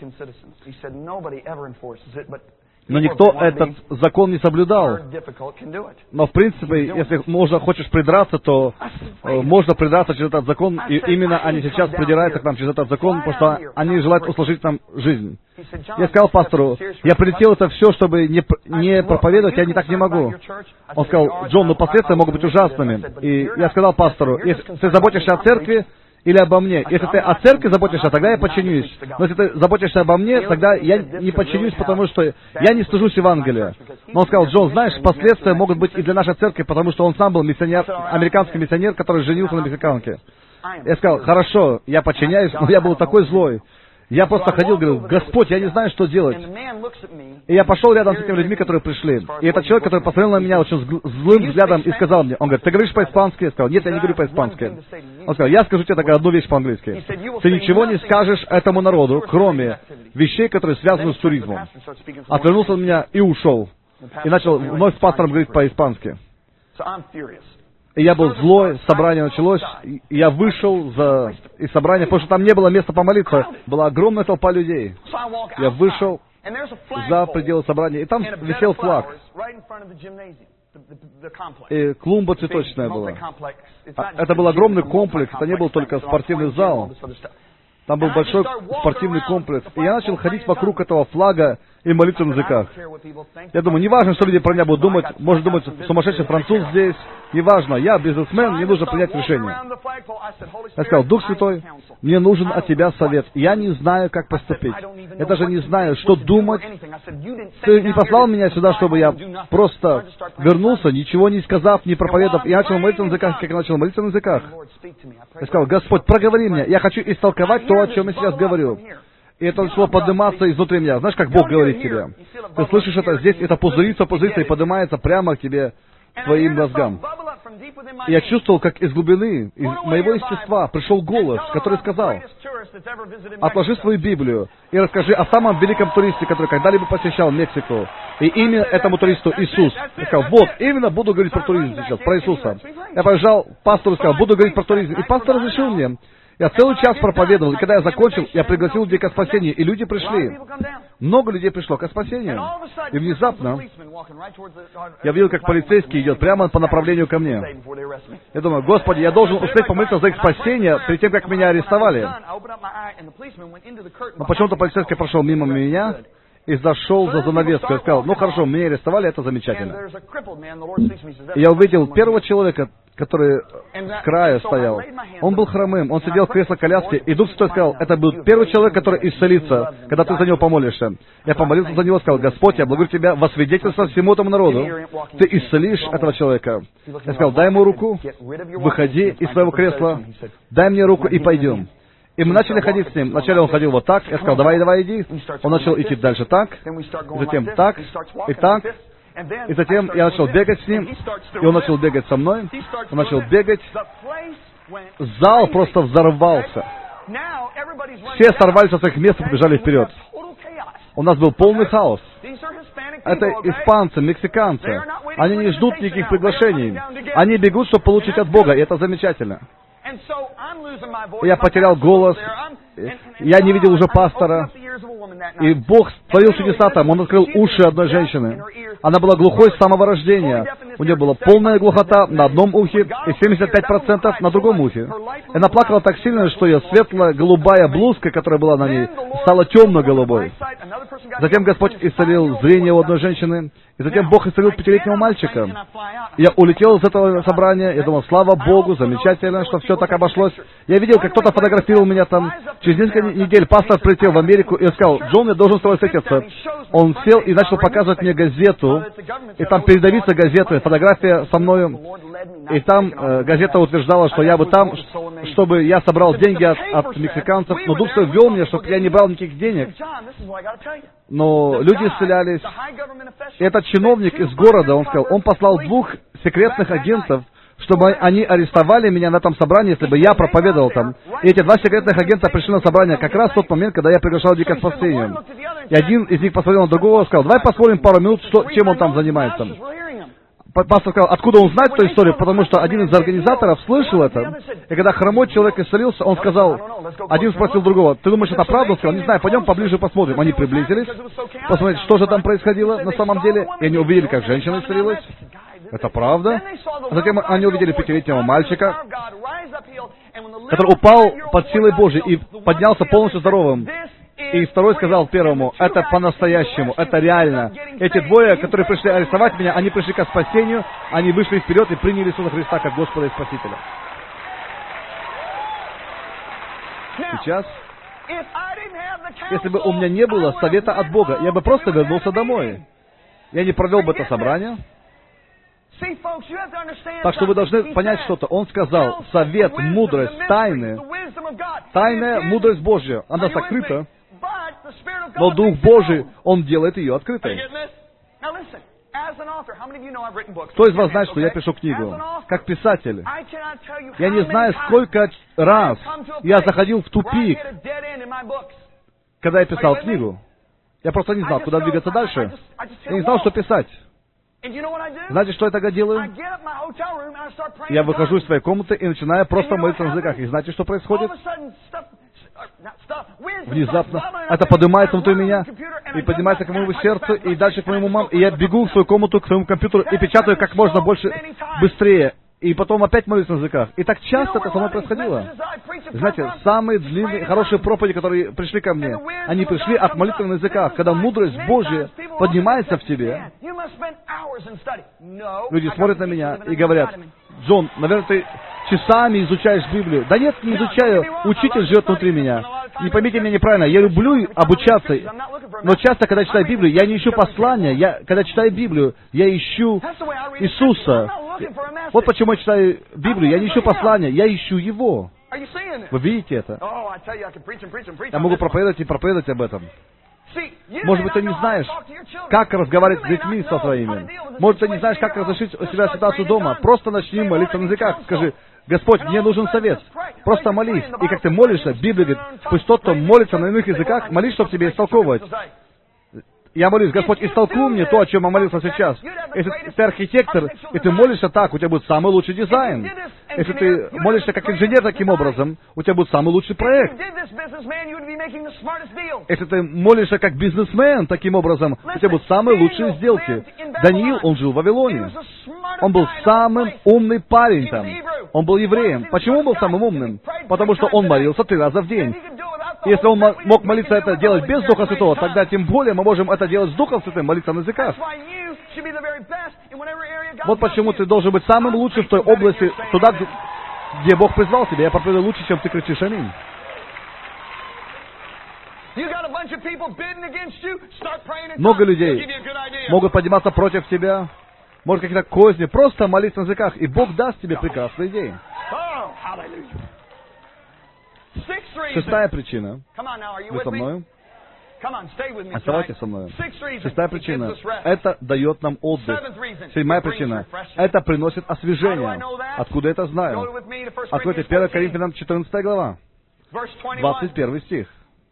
Но никто этот закон не соблюдал. Но, в принципе, если можно, хочешь придраться, то э, можно придраться через этот закон, и именно они сейчас придираются к нам через этот закон, потому что они желают усложнить нам жизнь». Я сказал пастору: «Я прилетел это все, чтобы не, не проповедовать, я не так не могу». Он сказал: «Джон, ну последствия могут быть ужасными». И я сказал пастору: «Если ты заботишься о церкви или обо мне? Если ты о церкви заботишься, тогда я подчинюсь. Но если ты заботишься обо мне, тогда я не подчинюсь, потому что я не стыжусь Евангелия». Но он сказал: «Джон, знаешь, последствия могут быть и для нашей церкви, потому что он сам был миссионер, американский миссионер, который женился на мексиканке». Я сказал: «Хорошо, я подчиняюсь», но я был такой злой. Я просто ходил, говорил: «Господь, я не знаю, что делать». И я пошел рядом с этими людьми, которые пришли. И этот человек, который посмотрел на меня очень злым взглядом и сказал мне, он говорит: «Ты говоришь по-испански?» Я сказал: «Нет, я не говорю по-испански». Он сказал: «Я скажу тебе только одну вещь по-английски. Ты ничего не скажешь этому народу, кроме вещей, которые связаны с туризмом». Отвернулся от меня и ушел. И начал вновь с пастором говорить по-испански. И я был злой, собрание началось, и я вышел за из собрания, потому что там не было места помолиться. Была огромная толпа людей. Я вышел за пределы собрания, и там висел флаг. И клумба цветочная была. Это был огромный комплекс, это не был только спортивный зал. Там был большой спортивный комплекс. И я начал ходить вокруг этого флага и молиться на языках. Я думаю, не важно, что люди про меня будут думать. Может думать, сумасшедший француз здесь. Не важно, я бизнесмен, мне нужно принять решение. Я сказал: «Дух Святой, мне нужен от Тебя совет. Я не знаю, как поступить. Я даже не знаю, что думать. Ты не послал меня сюда, чтобы я просто вернулся, ничего не сказав, не проповедав. Я начал молиться на языках, как я начал молиться на языках. Я сказал: «Господь, проговори мне. Я хочу истолковать то, о чем я сейчас говорю». И это начало подниматься изнутри меня. Знаешь, как Бог говорит тебе? Ты слышишь это здесь, это пузырится, пузырится и поднимается прямо к тебе, к твоим мозгам. И я чувствовал, как из глубины, из моего естества пришел голос, который сказал: «Отложи свою Библию и расскажи о самом великом туристе, который когда-либо посещал Мексику. И имя этому туристу Иисус». Я сказал: «Вот, именно буду говорить про туризм сейчас, про Иисуса». Я побежал к пастору и сказал: «Буду говорить про туризм». И пастор разрешил мне. Я целый час проповедовал, и когда я закончил, я пригласил людей ко спасению, и люди пришли. Много людей пришло ко спасению. И внезапно я видел, как полицейский идет прямо по направлению ко мне. Я думаю: «Господи, я должен успеть помолиться за их спасение перед тем, как меня арестовали». Но почему-то полицейский прошел мимо меня и зашел за занавеску. Я сказал: «Ну хорошо, меня арестовали, это замечательно». И я увидел первого человека, который с края стоял. Он был хромым, он сидел в кресле-коляске, и Дух Святой сказал: «Это был первый человек, который исцелится, когда ты за него помолишься». Я помолился за него, сказал: «Господь, я благодарю Тебя во свидетельство всему этому народу. Ты исцелишь этого человека». Я сказал: «Дай ему руку, выходи из своего кресла, дай мне руку и пойдем». И мы начали ходить с ним. Вначале он ходил вот так, я сказал: «Давай, давай, иди». Он начал идти дальше так, и затем так, и так. И затем я начал бегать с ним, и он начал бегать со мной. Он начал бегать. Зал просто взорвался. Все сорвались со своих мест и побежали вперед. У нас был полный хаос. Это испанцы, мексиканцы. Они не ждут никаких приглашений. Они бегут, чтобы получить от Бога, и это замечательно. Я потерял голос, я не видел уже пастора, и Бог творил чудеса там. Он открыл уши одной женщины. Она была глухой с самого рождения. У нее была полная глухота на одном ухе и семьдесят пять процентов на другом ухе. И она плакала так сильно, что ее светло-голубая блузка, которая была на ней, стала темно-голубой. Затем Господь исцелил зрение у одной женщины, и затем Бог исцелил пятилетнего мальчика. Я улетел из этого собрания, я думал, слава Богу, замечательно, что все так обошлось. Я видел, как кто-то фотографировал меня там. Через несколько недель пастор прилетел в Америку и сказал: Джон, я должен с тобой встретиться. Он сел и начал показывать мне газету, и там передовица газеты, фотография со мною, и там э, газета утверждала, что я бы там, чтобы я собрал деньги от, от мексиканцев, но Дух Святой ввел меня, чтобы я не брал никаких денег. Но люди исцелялись. И этот чиновник из города, он сказал, он послал двух секретных агентов, чтобы они арестовали меня на этом собрании, если бы я проповедовал там. И эти два секретных агента пришли на собрание как раз в тот момент, когда я приглашал людей к спасению. И один из них посмотрел на другого и сказал: давай посмотрим пару минут, что, чем он там занимается. Пастор сказал, откуда он знает эту историю, потому что один из организаторов слышал это, и когда хромой человек исцелился, он сказал, один спросил другого: ты думаешь, это правда? Он сказал: не знаю, пойдем поближе посмотрим. Они приблизились, посмотреть, что же там происходило на самом деле, и они увидели, как женщина исцелилась. Это правда. А затем они увидели пятилетнего мальчика, который упал под силой Божьей и поднялся полностью здоровым. И второй сказал первому: это по-настоящему, это реально. Эти двое, которые пришли арестовать меня, они пришли к спасению, они вышли вперед и приняли Иисуса Христа как Господа и Спасителя. Сейчас, если бы у меня не было совета от Бога, я бы просто вернулся домой. Я не провел бы это собрание. Так что вы должны понять что-то. Он сказал: совет, мудрость, тайны. Тайная мудрость Божья. Она сокрыта. Но Дух Божий, Он делает ее открытой. Кто из вас знает, что я пишу книгу? Как писатель. Я не знаю, сколько раз я заходил в тупик, когда я писал книгу. Я просто не знал, куда двигаться дальше. Я не знал, что писать. Знаете, что я тогда делаю? Я выхожу из своей комнаты и начинаю просто молиться на языках. И знаете, что происходит? Внезапно это поднимается внутри меня, и поднимается к моему сердцу, и дальше к моему умам, и я бегу в свою комнату, к своему компьютеру, и печатаю как можно больше, быстрее. И потом опять молюсь на языках. И так часто это со мной происходило. Знаете, самые длинные, хорошие проповеди, которые пришли ко мне, они пришли от молитвы на языках, когда мудрость Божья поднимается в тебе. Люди смотрят на меня и говорят: Джон, наверное, ты часами изучаешь Библию. Да нет, не изучаю. Учитель живет внутри меня. Не поймите меня неправильно. Я люблю обучаться. Но часто, когда читаю Библию, я не ищу послания. Я, когда читаю Библию, я ищу Иисуса. Вот почему я читаю Библию. Я не ищу послания. Я ищу Его. Вы видите это? Я могу проповедовать и проповедовать об этом. Может быть, ты не знаешь, как разговаривать с детьми со своими. Может, ты не знаешь, как разрешить у себя ситуацию дома. Просто начни молиться на языках. Скажи: Господь, мне нужен совет. Просто молись. И как ты молишься, Библия говорит, пусть тот, кто молится на иных языках, молись, чтобы тебе истолковывать. Я молюсь: Господь, истолкуй мне то, о чем я молился сейчас. Если ты архитектор, и ты молишься так, у тебя будет самый лучший дизайн. Если ты молишься как инженер таким образом, у тебя будет самый лучший проект. Если ты молишься как бизнесмен таким образом, у тебя будут самые лучшие сделки. Даниил, он жил в Вавилоне. Он был самым умный парень там. Он был евреем. Почему он был самым умным? Потому что он молился три раза в день. Если он мог молиться это делать без Духа Святого, тогда тем более мы можем это делать с Духом Святым, молиться на языках. Вот почему ты должен быть самым лучшим в той области, туда, где Бог призвал тебя. Я проповедую лучше, чем ты кричишь аминь. Много людей могут подниматься против тебя, может, какие-то козни. Просто молись на языках, и Бог даст тебе прекрасные идеи. Шестая причина. Вы со мной? Оставайтесь со мной. Шестая причина. Это дает нам отдых. Седьмая причина. Это приносит освежение. Откуда я это знаю? Откройте первое Коринфянам четырнадцатая глава. двадцать первый стих.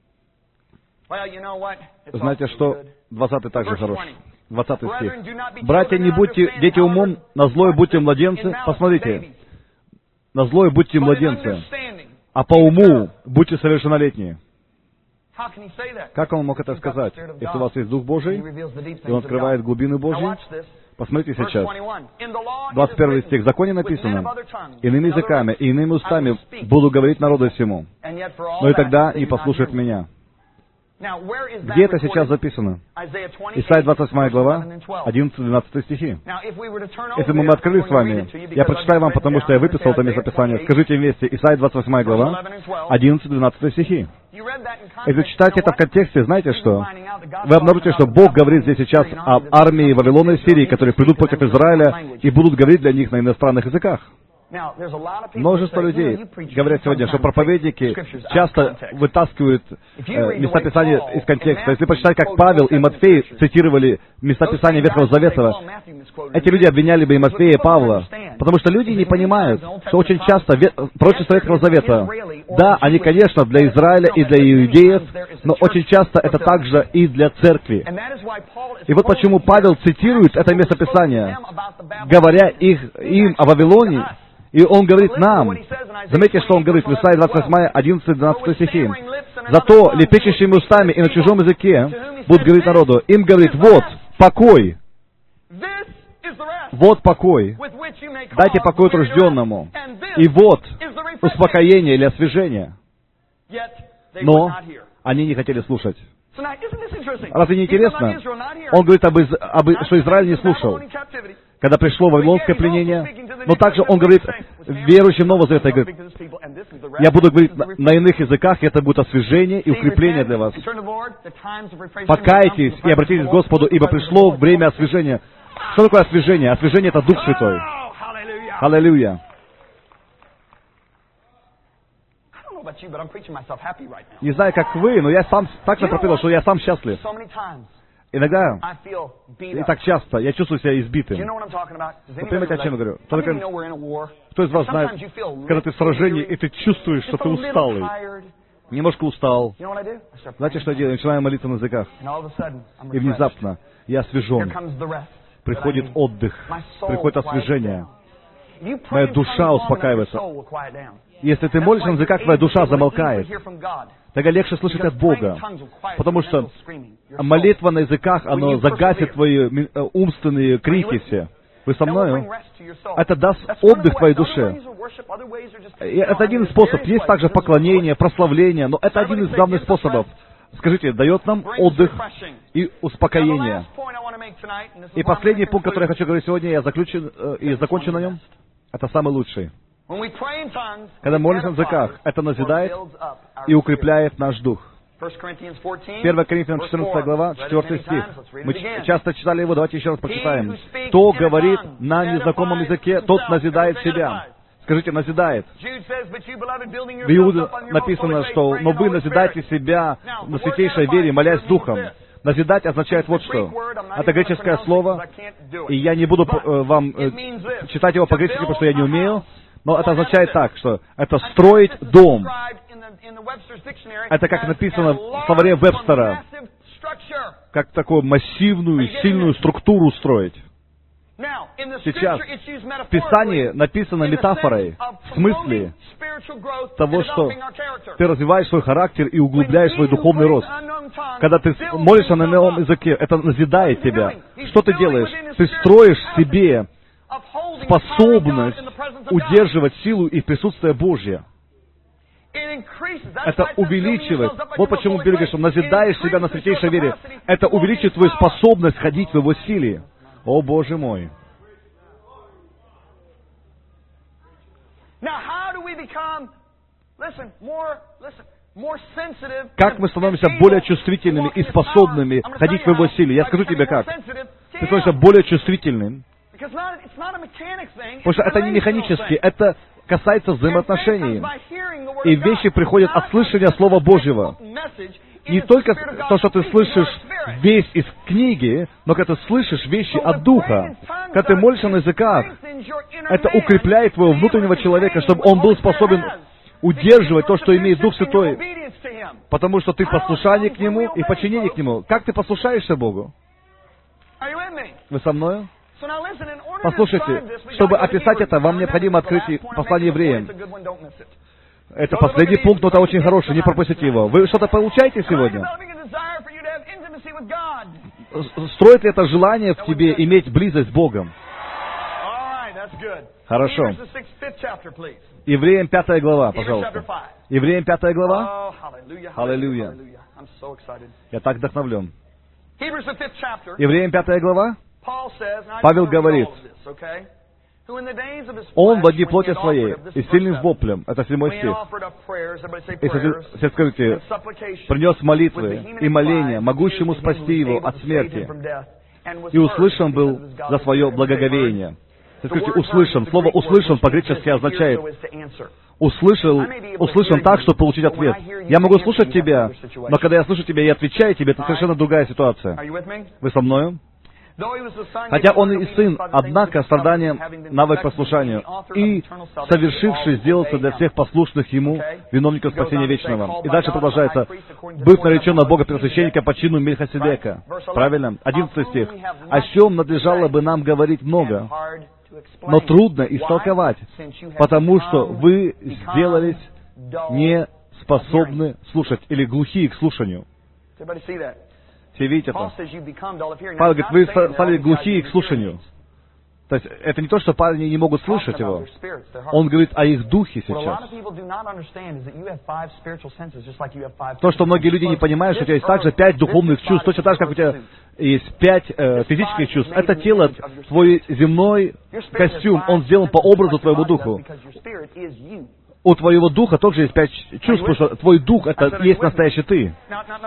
Знаете что? двадцатый также хорош. двадцатый стих. «Братья, не будьте дети умом, на злое будьте младенцы». Посмотрите. На злое будьте младенцы, а по уму будьте совершеннолетние. Как он мог это сказать? Если у вас есть Дух Божий, и он открывает глубины Божьи. Посмотрите сейчас. двадцать первый стих. В законе написано: «Иными языками и иными устами буду говорить народу всему, но и тогда не послушают меня». Где это сейчас записано? Исайя двадцать восьмая глава, одиннадцатый-двенадцатый стихи. Если бы мы открыли с вами, я прочитаю вам, потому что я выписал это местописание. Скажите вместе: Исайя двадцать восьмая глава, одиннадцатый-двенадцатый стихи. Если читать это в контексте, знаете что? Вы обнаружите, что Бог говорит здесь сейчас об армии Вавилона и Сирии, которые придут против Израиля и будут говорить для них на иностранных языках. Множество людей говорят сегодня, что проповедники часто вытаскивают э, местописания из контекста. Если почитать, как Павел и Матфей цитировали местописания Ветхого Завета, эти люди обвиняли бы и Матфея, и Павла, потому что люди не понимают, что очень часто ве... пророчества Ветхого Завета, да, они, конечно, для Израиля и для иудеев, но очень часто это также и для церкви. И вот почему Павел цитирует это местописание, говоря их, им о Вавилоне. И он говорит нам, заметьте, что он говорит в Исайя двадцать восьмая, одиннадцатый-двенадцатый стихи. «Зато лепечущими устами и на чужом языке будут говорить народу». Им говорит: вот покой, вот покой, дайте покой утружденному, и вот успокоение или освежение. Но они не хотели слушать. Разве не интересно? Он говорит, об, об, что Израиль не слушал, когда пришло вавилонское пленение. Но также он говорит верующим Нового Завета, и говорит: я буду говорить на, на иных языках, и это будет освежение и укрепление для вас. Покайтесь и обратитесь к Господу, ибо пришло время освежения. Что такое освежение? Освежение — это Дух Святой. Аллилуйя. Не знаю, как вы, но я сам так проповедовал, что я сам счастлив. Иногда, и так часто, я чувствую себя избитым. Вы понимаете, о чем я говорю? Только, кто из вас знает, когда ты в сражении, и ты чувствуешь, что ты усталый, немножко устал. Знаете, что я делаю? Я начинаю молиться на языках. И внезапно я освежен. Приходит отдых, приходит освежение. Моя душа успокаивается. Если ты молишься на языках, твоя душа замолкает. Тогда легче слышать от Бога. Потому что молитва на языках, она загасит твои умственные крики все. Вы со мной? Это даст отдых твоей душе. И это один из способов. Есть также поклонение, прославление, но это один из главных способов. Скажите, дает нам отдых и успокоение. И последний пункт, который я хочу говорить сегодня, я заключу и закончу на нем, это самый лучший. Когда молимся на языках, это назидает и укрепляет наш дух. первое Коринфянам четырнадцатая глава, четвёртый стих. Мы часто читали его, давайте еще раз прочитаем. «Кто говорит на незнакомом языке, тот назидает себя». Скажите, назидает. В Иуде написано, что «но вы назидаете себя на святейшей вере, молясь духом». Назидать означает вот что. Это греческое слово, и я не буду э, вам э, читать его по-гречески, потому что я не умею, но это означает так, что это строить дом. Это как написано в словаре Вебстера, как такую массивную, сильную структуру строить. Сейчас в Писании написано метафорой, в смысле того, что ты развиваешь свой характер и углубляешь свой духовный рост. Когда ты молишься на новом языке, это назидает тебя. Что ты делаешь? Ты строишь себе способность удерживать силу и присутствие Божье. Это увеличивает. Вот почему Библия говорит, что назидаешь себя на святейшей вере. Это увеличивает твою способность ходить в Его силе. О, Боже мой! Как мы становимся более чувствительными и способными ходить в Его силе? Я скажу тебе как. Ты становишься более чувствительным. Потому что это не механически, это касается взаимоотношений. И вещи приходят от слышания Слова Божьего. Не только то, что ты слышишь весь из книги, но когда ты слышишь вещи от Духа. Когда ты молишься на языках, это укрепляет твоего внутреннего человека, чтобы он был способен удерживать то, что имеет Дух Святой. Потому что ты в послушании к Нему и в подчинении к Нему. Как ты послушаешься Богу? Вы со мной? Послушайте, чтобы описать это, вам необходимо открыть послание евреям. Это последний пункт, но это очень хороший, не пропустите его. Вы что-то получаете сегодня? Строит ли это желание в тебе иметь близость с Богом? Хорошо. Евреям пятая глава, пожалуйста. Евреям пятая глава. Аллилуйя. Я так вдохновлен. Евреям пятая глава. Павел говорит, он в дни плоти своей и сильным воплем, это седьмой стих, и, все скажите, принес молитвы и моления, могущему спасти его от смерти, и услышан был за свое благоговение. Все скажите, услышан. Слово услышан по-гречески означает услышал, услышан так, чтобы получить ответ. Я могу слушать тебя, но когда я слышу тебя и отвечаю тебе, это совершенно другая ситуация. Вы со мною? Хотя он и сын, однако страданием навык послушанию, и, совершивший, сделался для всех послушных ему виновником спасения вечного. И дальше продолжается, быв наречен на Бога первосвященника по чину Мельхиседека. Правильно? Одиннадцатый стих. О чем надлежало бы нам говорить много, но трудно истолковать, потому что вы сделались неспособны слушать, или глухие к слушанию. Все видите это? Павел говорит, вы стали глухие к слушанию. То есть, это не то, что парни не могут слышать его. Он говорит о их духе сейчас. То, что многие люди не понимают, что у тебя есть также пять духовных чувств, точно так же, как у тебя есть пять э, физических чувств. Это тело, твой земной костюм, он сделан по образу твоего духа. У твоего духа также есть пять чувств, потому что твой дух — это есть настоящий ты.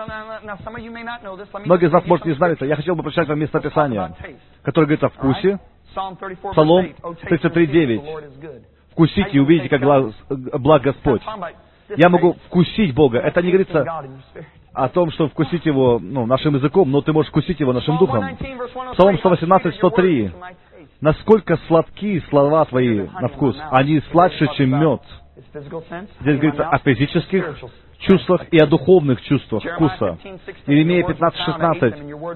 Многие из вас, может, не знали это. Я хотел бы прочитать вам местописание, которое говорит о вкусе. Псалом тридцать три девять. Вкусите и увидите, как благ Господь. Я могу вкусить Бога. Это не говорится о том, что вкусить Его ну, нашим языком, но ты можешь вкусить Его нашим духом. Псалом сто восемнадцать сто три. Насколько сладки слова Твои на вкус. Они сладше, чем мед. Здесь говорится о физических чувствах и о духовных чувствах вкуса. Иеремия пятнадцать шестнадцать.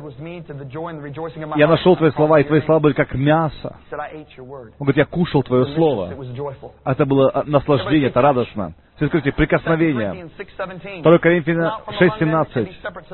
Я нашел Твои слова, и Твои слова были как мясо. Он говорит, я кушал Твое Слово. Это было наслаждение, это радостно. Все скажите, прикосновение. второе Коринфянам шесть семнадцать.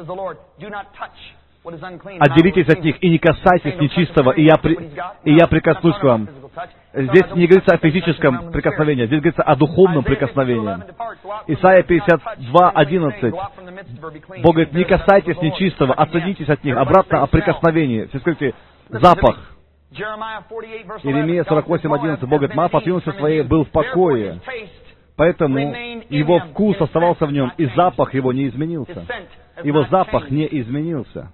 Отделитесь от них и не касайтесь нечистого, и я, при... и я прикоснусь к вам. Здесь не говорится о физическом прикосновении, здесь говорится о духовном прикосновении. Исайя пятьдесят два одиннадцать. Бог говорит, не касайтесь нечистого, отсадитесь от них. Обратно о прикосновении. Все скажите, запах. Иеремия сорок восемь одиннадцать. Бог говорит, Мав от юности своей был в покое, поэтому его вкус оставался в нем, и запах его не изменился. Его запах не изменился.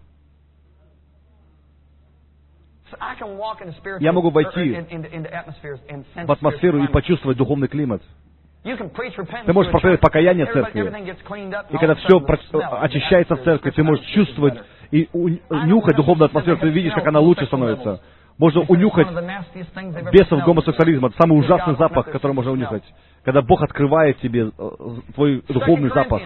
Я могу войти в атмосферу и почувствовать духовный климат. Ты можешь проповедовать покаяние в церкви, и когда все очищается в церкви, ты можешь чувствовать и нюхать духовную атмосферу, ты видишь, как она лучше становится. Можно унюхать бесов гомосексуализма. Это самый ужасный запах, который можно унюхать. Когда Бог открывает тебе твой духовный запах.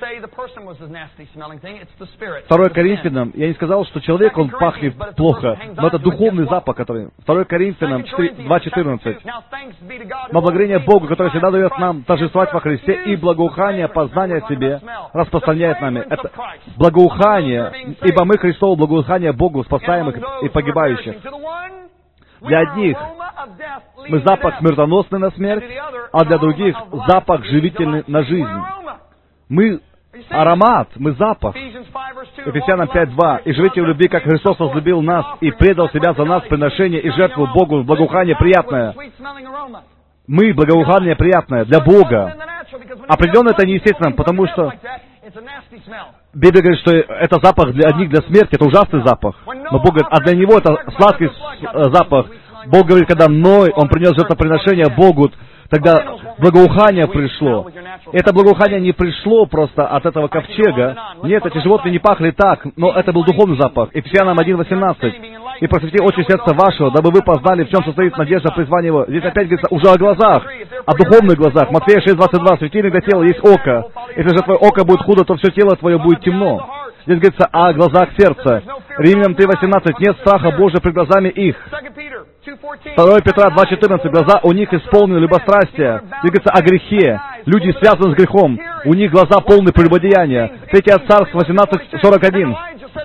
второе Коринфянам, я не сказал, что человек, он пахнет плохо, но это духовный запах, который... второе Коринфянам два четырнадцать. Но благодарение Богу, который всегда дает нам торжествовать во Христе, и благоухание познания о себе распространяет нами. Это благоухание, ибо мы Христово благоухание Богу, спасаемых и погибающих. Для одних мы запах смертоносный на смерть, а для других запах живительный на жизнь. Мы аромат, мы запах. Ефесянам пять два. «И живите в любви, как Христос возлюбил нас и предал себя за нас в приношение и жертву Богу, благоухание приятное». Мы благоухание приятное для Бога. Определенно это неестественно, потому что Библия говорит, что это запах для одних для смерти, это ужасный запах. Но Бог говорит, а для него это сладкий запах. Бог говорит, когда Ной, он принес жертвоприношение Богу, тогда благоухание пришло. Это благоухание не пришло просто от этого ковчега. Нет, эти животные не пахли так, но это был духовный запах. Ефесянам один восемнадцать. «И просвети очи сердца вашего, дабы вы познали, в чем состоит надежда призвания его». Здесь опять говорится уже о глазах, о духовных глазах. Матфея шесть двадцать два. «Светильник для тела есть око. Если же твое око будет худо, то все тело твое будет темно». Здесь говорится о глазах сердца. Римлянам три восемнадцать. «Нет страха Божия пред глазами их». второе Петра два четырнадцать. «Глаза у них исполнены любострастия». Здесь говорится о грехе. Люди связаны с грехом. У них глаза полны прелюбодеяния. третье Царств восемнадцать сорок один.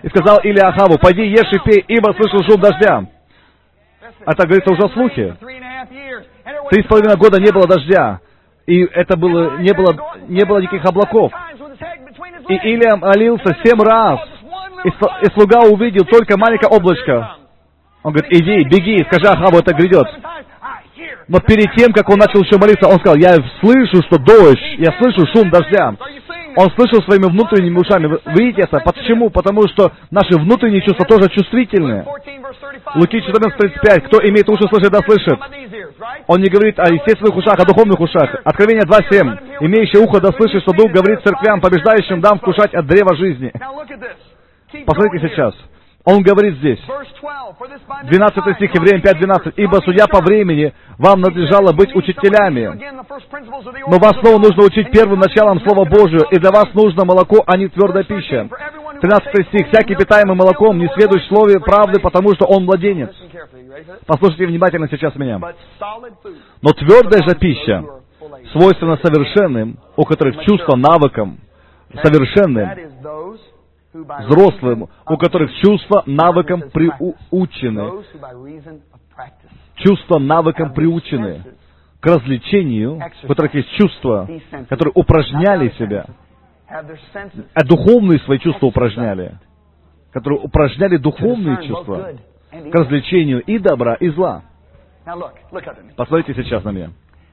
и сказал Илия Ахаву: пойди, ешь и пей, ибо слышал шум дождя. Это, говорится, уже слухи. Три с половиной года не было дождя, и это было, не было, не было никаких облаков. И Илия молился семь раз, и, и слуга увидел только маленькое облачко. Он говорит: иди, беги, скажи Ахаву, это грядет. Но перед тем, как он начал еще молиться, он сказал: я слышу, что дождь, я слышу шум дождя. Он слышал своими внутренними ушами. Вы видите это? Почему? Потому что наши внутренние чувства тоже чувствительны. Луки четырнадцать тридцать пять. Кто имеет уши слышать, да слышит. Он не говорит о естественных ушах, о духовных ушах. Откровение два семь. Имеющий ухо да слышит, что Дух говорит церквям, побеждающим дам вкушать от древа жизни. Посмотрите сейчас. Он говорит здесь, двенадцатый стих, Евреям пять двенадцать, «Ибо, судя по времени, вам надлежало быть учителями, но вас снова нужно учить первым началом Слова Божию, и для вас нужно молоко, а не твердая пища». тринадцатый стих, «Всякий питаемый молоком не сведущ в слове правды, потому что он младенец». Послушайте внимательно сейчас меня. «Но твердая же пища свойственна совершенным, у которых чувство навыком совершенным, взрослым, у которых чувства навыкам приучены, чувства навыкам приучены к развлечению, у которых есть чувства, которые упражняли себя, а духовные свои чувства упражняли, которые упражняли духовные чувства к развлечению и добра, и зла». Посмотрите сейчас на меня.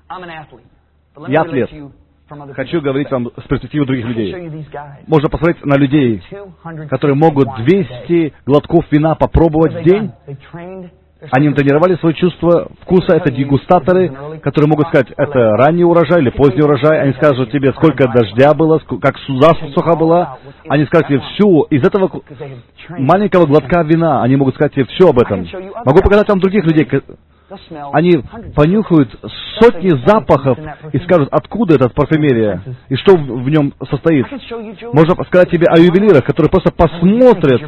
Я атлет. Хочу говорить вам с перспективы других людей. Можно посмотреть на людей, которые могут двести глотков вина попробовать в день. Они тренировали свое чувство вкуса. Это дегустаторы, которые могут сказать, это ранний урожай или поздний урожай. Они скажут тебе, сколько дождя было, как засуха была. Они скажут тебе все. Из этого маленького глотка вина они могут сказать тебе все об этом. Могу показать вам других людей. Они понюхают сотни запахов и скажут, откуда эта парфюмерия, и что в нем состоит. Можно сказать тебе о ювелирах, которые просто посмотрят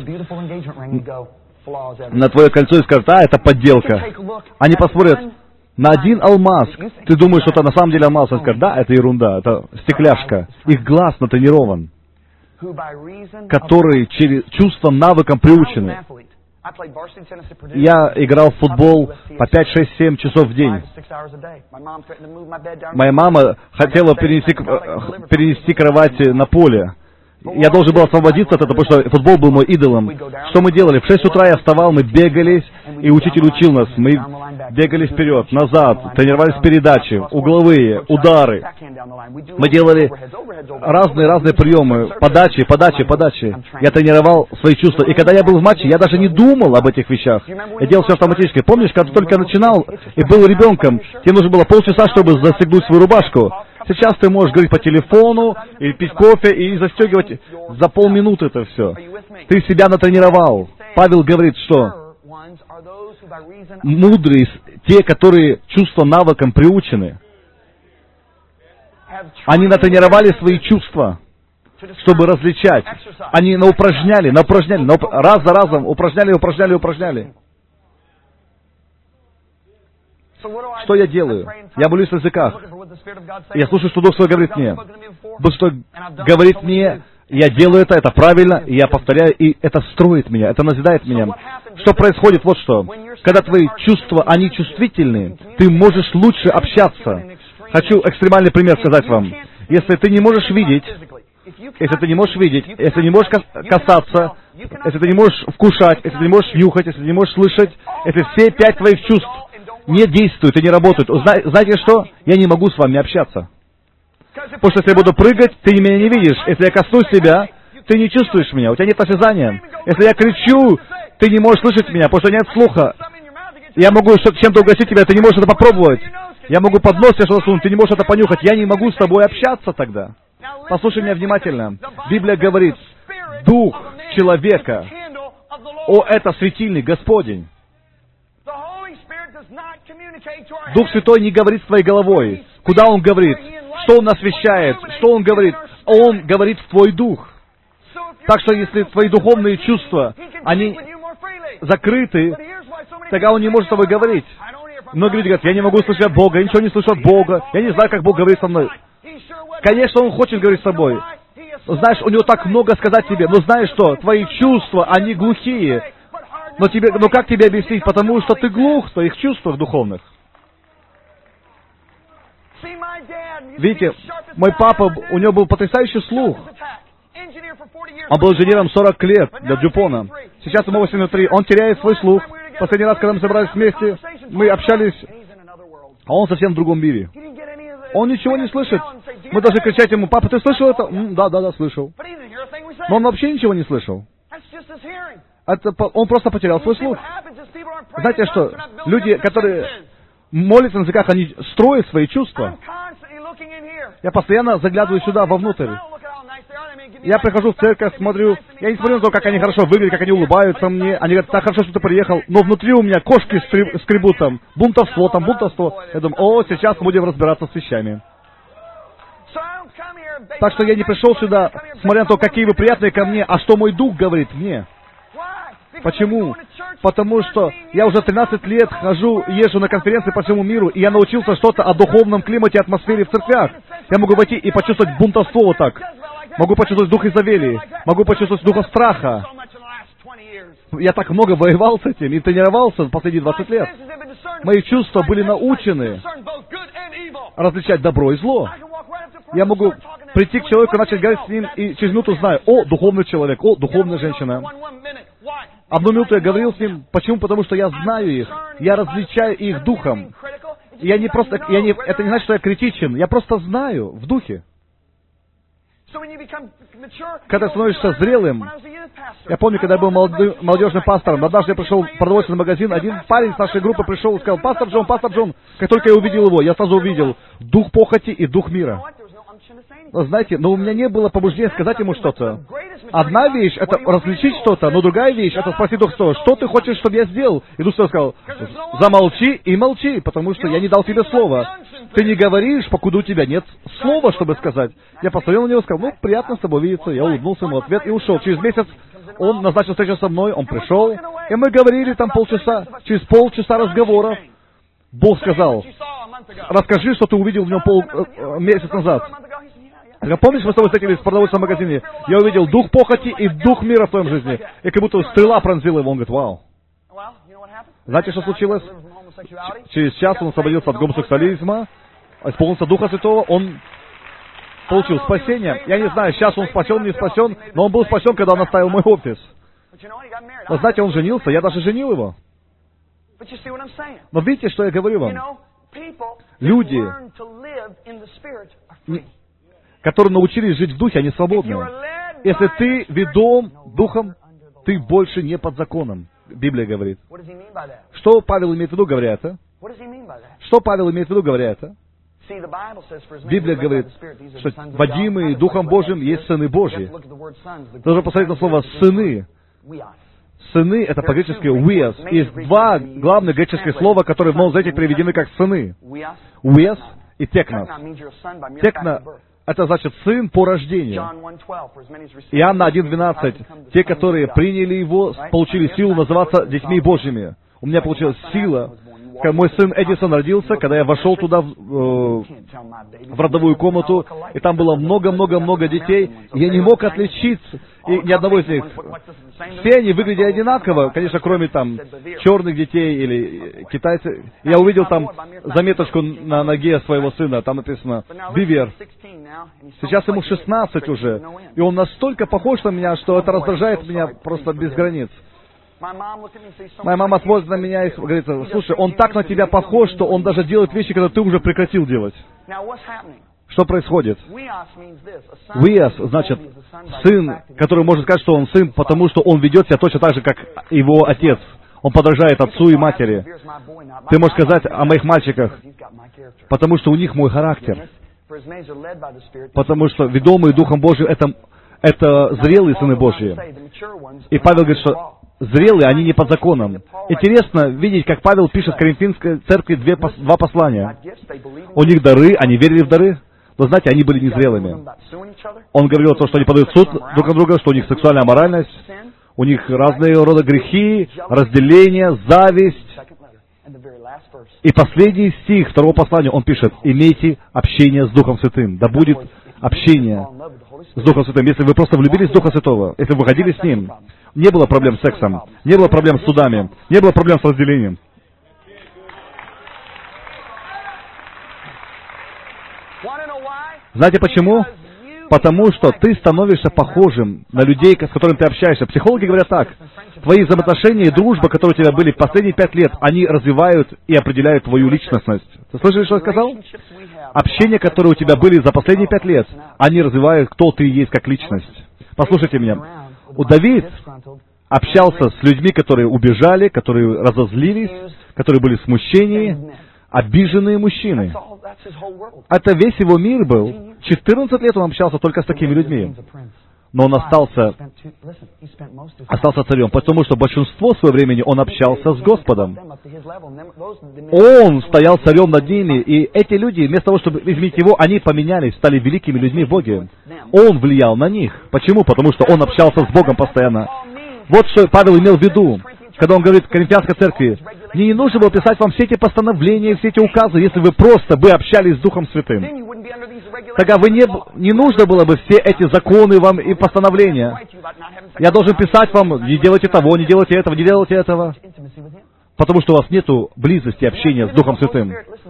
на твое кольцо и скажут, а, это подделка. Они посмотрят на один алмаз. Ты думаешь, что это на самом деле алмаз? Они скажут, да, это ерунда, это стекляшка. Их глаз натренирован, которые через чувством, навыком приучены. Я играл в футбол по пять, шесть, семь часов в день. Моя мама хотела перенести, перенести кровать на поле. Я должен был освободиться от этого, потому что футбол был мой идолом. Что мы делали? В шесть утра я вставал, мы бегались, и учитель учил нас. Мы бегали вперед, назад, тренировались передачи, угловые, удары. Мы делали разные-разные приемы, подачи, подачи, подачи. Я тренировал свои чувства. И когда я был в матче, я даже не думал об этих вещах. Я делал все автоматически. Помнишь, когда ты только начинал и был ребенком, тебе нужно было полчаса, чтобы застегнуть свою рубашку. Сейчас ты можешь говорить по телефону, или пить кофе, и застегивать за полминуты это все. Ты себя натренировал. Павел говорит, что мудрые, те, которые чувством, навыком приучены, они натренировали свои чувства, чтобы различать. Они наупражняли, наупражняли, науп... раз за разом упражняли, упражняли, упражняли. Что я делаю? Я молюсь в языках. Я слушаю, что Дух Святой говорит мне. Дух Святой говорит мне, я делаю это, это правильно, и я повторяю, и это строит меня, это назидает меня. Что происходит? Вот что. Когда твои чувства, они чувствительны, ты можешь лучше общаться. Хочу экстремальный пример сказать вам. Если ты не можешь видеть, если ты не можешь видеть, если не можешь касаться, если ты не можешь вкушать, если ты не можешь нюхать, если ты не можешь слышать, если все пять твоих чувств не действуют и не работают. Знаете что? Я не могу с вами общаться. Потому что если я буду прыгать, ты меня не видишь. Если я коснусь тебя, ты не чувствуешь меня, у тебя нет осязания. Если я кричу, ты не можешь слышать меня, потому что нет слуха. Я могу чем-то угостить тебя, ты не можешь это попробовать. Я могу под нос тебе что-то сунуть, ты не можешь это понюхать. Я не могу с тобой общаться тогда. Послушай меня внимательно. Библия говорит, Дух человека, о, это светильник Господень. Дух Святой не говорит с твоей головой. Куда Он говорит? Что Он освещает? Что Он говорит? Он говорит в твой дух. Так что если твои духовные чувства, они закрыты, тогда Он не может с тобой говорить. Многие люди говорят, я не могу слышать от Бога, я ничего не слышу от Бога, я не знаю, как Бог говорит со мной. Конечно, Он хочет говорить с тобой. знаешь, у него так много сказать тебе, но знаешь что, твои чувства, они глухие. Но, тебе, но как тебе объяснить? Потому что ты глух в твоих чувствах духовных. Видите, мой папа, у него был потрясающий слух. Он был инженером сорок лет для Дюпона. Сейчас ему восемьдесят три. Он теряет свой слух. Последний раз, когда мы собрались вместе, мы общались, а он совсем в другом мире. Он ничего не слышит. Мы должны кричать ему: папа, ты слышал это? М, да, да, да, слышал. Но он вообще ничего не слышал. Это, он просто потерял свой слух. Знаете что? Люди, которые молятся на языках, они строят свои чувства. Я постоянно заглядываю сюда, вовнутрь. Я прихожу в церковь, смотрю, я не смотрю на то, как они хорошо выглядят, как они улыбаются мне. Они говорят: так хорошо, что ты приехал. Но внутри у меня кошки скребут там, бунтовство, там бунтовство. Я думаю: о, сейчас мы будем разбираться с вещами. Так что я не пришел сюда, смотря на то, какие вы приятные ко мне, а что мой дух говорит мне. Почему? Потому что я уже тринадцать лет хожу, езжу на конференции по всему миру, и я научился что-то о духовном климате и атмосфере в церквях. Я могу войти и почувствовать бунтовство вот так. Могу почувствовать дух Изавелии. Могу почувствовать духа страха. Я так много воевал с этим и тренировался в последние двадцать лет. Мои чувства были научены различать добро и зло. Я могу прийти к человеку, начать говорить с ним, и через минуту знаю: о, духовный человек, о, духовная женщина. Одну минуту я говорил с ним. Почему? Потому что я знаю их. Я различаю их духом. Я не просто, я не, это не значит, что я критичен. Я просто знаю в духе. Когда становишься зрелым, я помню, когда я был молодым, молодежным пастором, однажды я пришел в продовольственный магазин, один парень с нашей группы пришел и сказал: пастор Джон, пастор Джон. Как только я увидел его, я сразу увидел дух похоти и дух мира. Знаете, но у меня не было побуждения сказать ему что-то. Одна вещь — это различить что-то, но другая вещь — это спросить Дух Святой: что ты хочешь, чтобы я сделал? И Дух Святой сказал: замолчи и молчи, потому что я не дал тебе слова. Ты не говоришь, покуда у тебя нет слова, чтобы сказать. Я посмотрел на него и сказал: ну, приятно с тобой видеться. Я улыбнулся ему в ответ и ушел. Через месяц он назначил встречу со мной, он пришел, и мы говорили там полчаса. Через полчаса разговоров Бог сказал: расскажи, что ты увидел в нем пол, э, месяц назад. Я помнишь, мы с тобой встретились в продовольственном магазине? Я увидел дух похоти и дух мира в твоем жизни. И как будто стрела пронзила его. Он говорит: вау. Знаете, что случилось? Через час он освободился от гомосексуализма, исполнился Духа Святого, он получил спасение. Я не знаю, сейчас он спасен, не спасен, но он был спасен, когда он оставил мой офис. Но знаете, он женился, я даже женил его. Но видите, что я говорю вам? Люди, которые научились жить в духе, они свободны. Если ты ведом духом, ты больше не под законом. Библия говорит. Что Павел имеет в виду, говоря это? Что Павел имеет в виду, говоря это? Библия говорит, что водимые Духом Божьим есть сыны Божьи. Должен посмотреть на слово «сыны». Сыны — это по-гречески «уиас». Есть два главных греческих слова, которые в Новом Завете переведены как «сыны». «Уиас» и «текнос». «Текно» — это значит «сын по рождению». Иоанна один двенадцать. Те, которые приняли его, получили силу называться детьми Божьими. У меня получилась сила. Когда мой сын Эдисон родился, когда я вошел туда, в, э, в родовую комнату, и там было много-много-много детей, я не мог отличить и ни одного из них. Все они выглядели одинаково, конечно, кроме там черных детей или китайцев. Я увидел там заметочку на ноге своего сына, там написано «Бивер». Сейчас ему шестнадцать уже, и он настолько похож на меня, что это раздражает меня просто без границ. Моя мама смотрит на меня и говорит: слушай, он так на тебя похож, что он даже делает вещи, которые ты уже прекратил делать. Что происходит? Уиас значит сын, который может сказать, что он сын, потому что он ведет себя точно так же, как его отец. Он подражает отцу и матери. Ты можешь сказать о моих мальчиках, потому что у них мой характер. Потому что ведомые Духом Божьим — это, это зрелые сыны Божьи. И Павел говорит, что зрелые, они не под законом. Интересно видеть, как Павел пишет Коринфянской церкви две, два послания. У них дары, они верили в дары, но, знаете, они были незрелыми. Он говорил о том, что они подают суд друг на друга, что у них сексуальная аморальность, у них разные рода грехи, разделение, зависть. И последний стих второго послания, он пишет: «Имейте общение с Духом Святым». Да будет общение с Духом Святым. Если вы просто влюбились в Духа Святого, если вы ходили с Ним, не было проблем с сексом, не было проблем с судами, не было проблем с разделением. Знаете почему? Потому что ты становишься похожим на людей, с которыми ты общаешься. Психологи говорят так: твои взаимоотношения и дружба, которые у тебя были последние пять лет, они развивают и определяют твою личностность. Ты слышали, что я сказал? Общения, которые у тебя были за последние пять лет, они развивают, кто ты есть как личность. Послушайте меня. У Давид общался с людьми, которые убежали, которые разозлились, которые были в смущении, обиженные мужчины. Это весь его мир был. четырнадцать лет он общался только с такими людьми. Но он остался, остался царем, потому что большинство своего времени он общался с Господом. Он стоял царем над ними, и эти люди, вместо того, чтобы изменить его, они поменялись, стали великими людьми в Боге. Он влиял на них. Почему? Потому что он общался с Богом постоянно. Вот что Павел имел в виду, когда он говорит Коринфянской церкви: «Мне не нужно было писать вам все эти постановления, все эти указы, если вы просто бы общались с Духом Святым. Тогда вы не, не нужно было бы все эти законы вам и постановления. Я должен писать вам: не делайте того, не делайте этого, не делайте этого». Потому что у вас нету близости, общения с Духом Святым.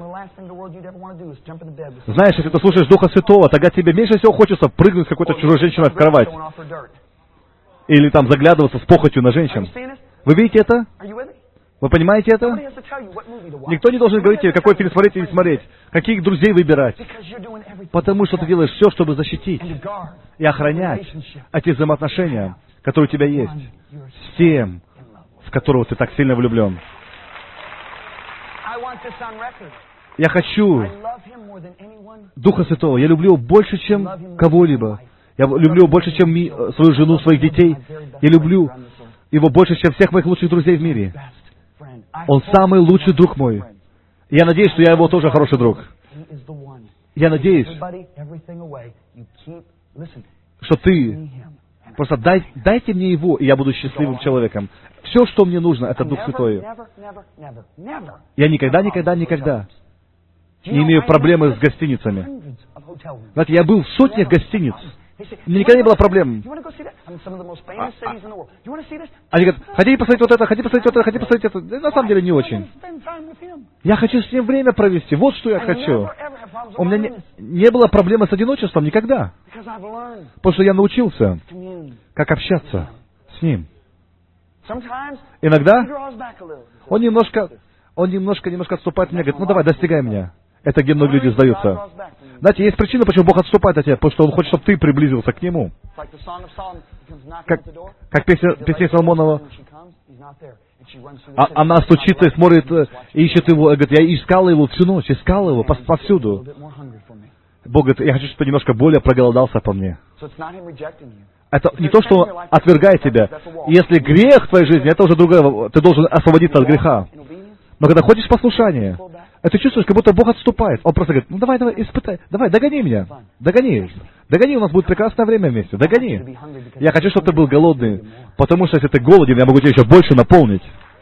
Знаешь, если ты слушаешь Духа Святого, тогда тебе меньше всего хочется прыгнуть с какой-то чужой женщиной в кровать. Или там заглядываться с похотью на женщин. Вы видите это? Вы понимаете это? Никто не должен говорить тебе, какой фильм смотреть или не смотреть, каких друзей выбирать. Потому что ты делаешь все, чтобы защитить и охранять эти взаимоотношения, которые у тебя есть, с тем, в которого ты так сильно влюблен. Я хочу Духа Святого. Я люблю его больше, чем кого-либо. Я люблю его больше, чем ми, свою жену, своих детей. Я люблю его больше, чем всех моих лучших друзей в мире. Он самый лучший друг мой. Я надеюсь, что я его тоже хороший друг. Я надеюсь, что ты просто дай, дайте мне его, и я буду счастливым человеком. Все, что мне нужно, это Дух Святой. Я никогда, никогда, никогда не имею проблемы с гостиницами. Знаете, я был в сотнях гостиниц. У меня никогда не было проблем. Они говорят: хотите посмотреть вот это, хотите посмотреть вот это, хотите посмотреть это. Да, на самом деле не очень. Я хочу с ним время провести. Вот что я хочу. У меня не, не было проблемы с одиночеством никогда. Потому что я научился, как общаться с ним. Иногда он немножко, он немножко, немножко отступает от меня, говорит: ну давай, достигай меня. Это где многие люди сдаются. Знаете, есть причина, почему Бог отступает от тебя, потому что Он хочет, чтобы ты приблизился к Нему. Как, как песня, песня Соломонова. А, она стучится и смотрит, и ищет его, и говорит: я искала его всю ночь, искала его повсюду. Бог говорит: я хочу, чтобы ты немножко более проголодался по мне. Это не то, что Он отвергает тебя. Если грех в твоей жизни, это уже другое. Ты должен освободиться от греха. Но когда ходишь в послушание, ты чувствуешь, как будто Бог отступает. Он просто говорит: ну давай, давай, испытай, давай, догони меня, догони. Догони, у нас будет прекрасное время вместе, догони. Я хочу, чтобы ты был голодный, потому что если ты голоден, я могу тебя еще больше наполнить.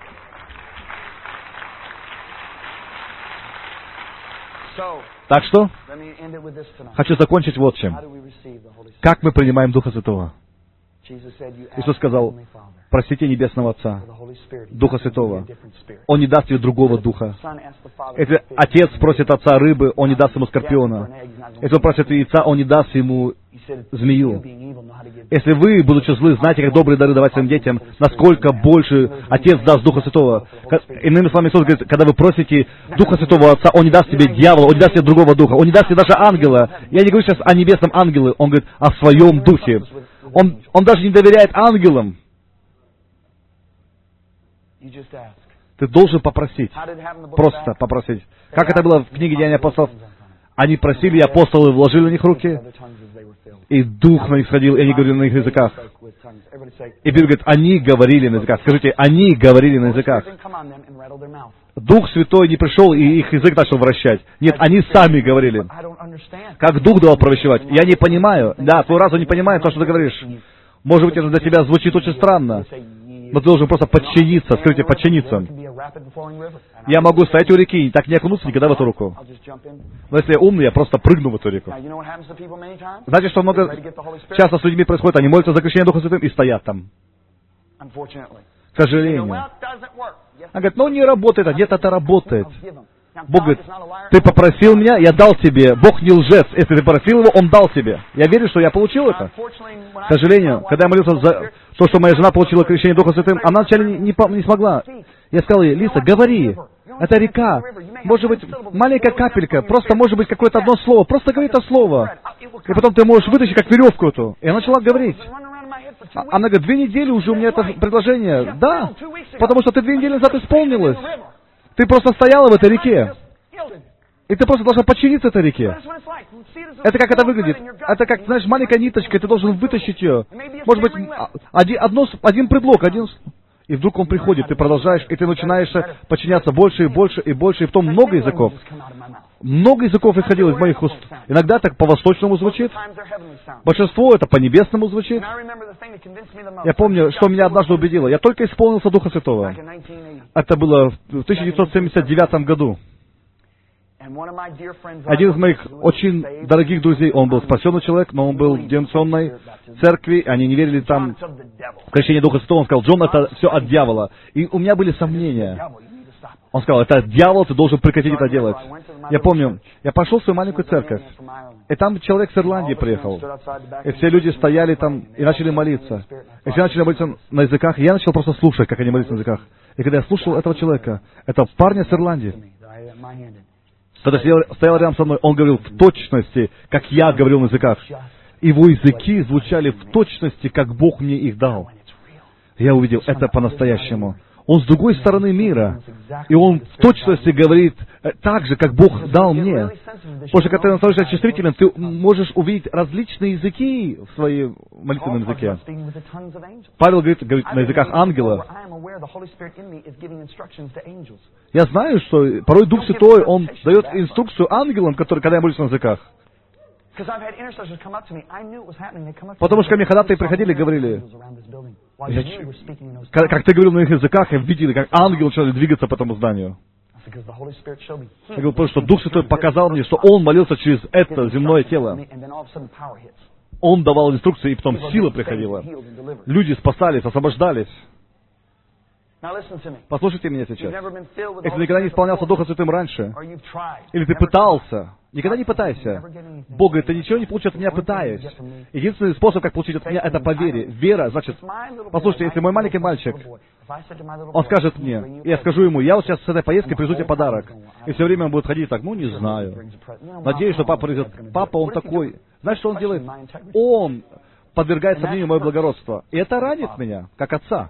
Так что, хочу закончить вот чем. Как мы принимаем Духа Святого? Иисус сказал: просите Небесного Отца, Духа Святого. Он не даст тебе другого духа. Если отец просит отца рыбы, он не даст ему скорпиона. Если он просит яйца, он не даст ему змею. Если вы, будучи злы, знаете, как добрые дары давать своим детям, насколько больше Отец даст Духа Святого. Иными словами, Иисус говорит: когда вы просите Духа Святого Отца, Он не даст тебе дьявола, Он не даст тебе другого духа, Он не даст тебе даже ангела. Я не говорю сейчас о небесном ангеле, Он говорит о своем духе. Он, он даже не доверяет ангелам. Ты должен попросить. Просто попросить. Как это было в книге Деяний апостолов? Они просили, и апостолы вложили на них руки, и дух на них сходил, и они говорили на их языках. И Библия говорит: они говорили на языках. Скажите, они говорили на языках. Дух Святой не пришел, и их язык начал вращать. Нет, они сами говорили. Как Дух давал провещевать. Я не понимаю. Да, твой разум не понимает то, что ты говоришь. Может быть, это для тебя звучит очень странно. Но ты должен просто подчиниться. Скажите, подчиниться. Я могу стоять у реки и так не окунуться никогда в эту реку. Но если я умный, я просто прыгну в эту реку. Знаете, что много часто с людьми происходит? Они молятся за крещение Духа Святым и стоят там. К сожалению. Он говорит, ну не работает, а нет, это работает. Бог говорит, ты попросил меня, я дал тебе. Бог не лжец. Если ты попросил его, он дал тебе. Я верю, что я получил это. К сожалению, когда я молился за то, что моя жена получила крещение Духа Святым, она вначале не, не, не смогла. Я сказал ей, Лиса, говори. Это река. Может быть, маленькая капелька. Просто может быть какое-то одно слово. Просто говори это слово. И потом ты можешь вытащить как веревку эту. И она начала говорить. Она говорит, две недели уже у меня это предложение. Да, потому что ты две недели назад исполнилась. Ты просто стояла в этой реке. И ты просто должна подчиниться этой реке. Это как это выглядит? Это как, знаешь, маленькая ниточка, и ты должен вытащить ее. Может быть, один, одно, один предлог, один... И вдруг он приходит, ты продолжаешь, и ты начинаешь подчиняться больше и больше и больше, и потом много языков. Много языков исходило из моих уст. Иногда так по-восточному звучит. Большинство это по-небесному звучит. Я помню, что меня однажды убедило. Я только исполнился Духа Святого. Это было в тысяча девятьсот семьдесят девятом году. Один из моих очень дорогих друзей, он был спасенный человек, но он был в деноминационной церкви, они не верили там в крещение Духа Святого. Он сказал, Джон, это все от дьявола. И у меня были сомнения. Он сказал, это дьявол, ты должен прекратить это делать. Я помню, я пошел в свою маленькую церковь, и там человек с Ирландии приехал. И все люди стояли там и начали молиться. И все начали молиться на языках, и я начал просто слушать, как они молятся на языках. И когда я слушал этого человека, этого парня с Ирландии, когда стоял, стоял рядом со мной, он говорил в точности, как я говорил на языках. Его языки звучали в точности, как Бог мне их дал. Я увидел, это по-настоящему. Он с другой стороны мира, и он в точности говорит так же, как Бог дал мне. Потому что когда ты становишься чувствительным, ты можешь увидеть различные языки в своем молитвенном языке. Павел говорит, говорит на языках ангелов. Я знаю, что порой Дух Святой, Он дает инструкцию ангелам, которые, когда я молюсь на языках. Потому что ко мне ходатаи приходили и говорили, я, как, как ты говорил на их языках, я видели, как ангелы начали двигаться по этому зданию. Я говорю, потому что Дух Святой показал мне, что Он молился через это земное тело. Он давал инструкции, и потом сила приходила. Люди спасались, освобождались. Послушайте меня сейчас. Если ты никогда не исполнялся Духом Святым раньше, или ты пытался, никогда не пытайся. Бог говорит, ты ничего не получишь от меня, пытаясь. Единственный способ, как получить от меня, это по вере. Вера, значит, послушайте, если мой маленький мальчик, он скажет мне, я скажу ему, я вот сейчас с этой поездкой привезу тебе подарок. И все время он будет ходить так, ну не знаю. Надеюсь, что папа придет. Папа, он такой. Знаешь, что он делает? Он подвергает сомнению мое благородство. И это ранит меня, как отца.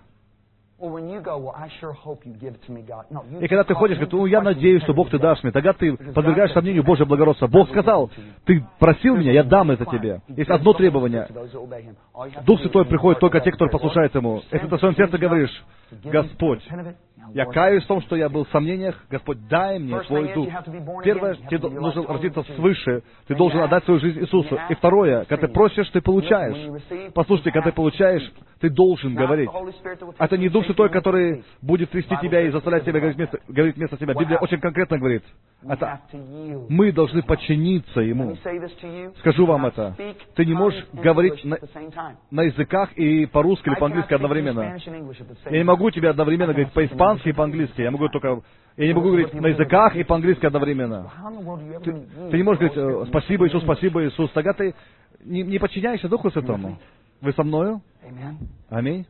И когда ты ходишь, говоришь, ну я надеюсь, что Бог ты дашь мне, тогда ты подвергаешь сомнению Божье благородство. Бог сказал, ты просил меня, я дам это тебе. Есть одно требование. Дух Святой приходит только те, кто послушает Ему. Если ты в своем сердце говоришь, Господь, я каюсь в том, что я был в сомнениях, Господь, дай мне Твой Дух. Первое, тебе нужно родиться свыше, ты должен отдать свою жизнь Иисусу. И второе, когда ты просишь, ты получаешь. Послушайте, когда ты получаешь, ты должен говорить. Это не Дух Святой, который будет трясти тебя и заставлять тебя говорить вместо, говорить вместо себя. Библия очень конкретно говорит. Это мы должны подчиниться Ему. Скажу вам это. Ты не можешь говорить на, на языках и по-русски или по-английски одновременно. Я не могу тебе одновременно говорить по-испански и по-английски. Я могу только... Я не могу говорить на языках и по-английски одновременно. Ты, ты не можешь говорить «Спасибо, Иисус, спасибо, Иисус». Тогда ты не, не подчиняешься Духу Святому. Вы со мною? Аминь.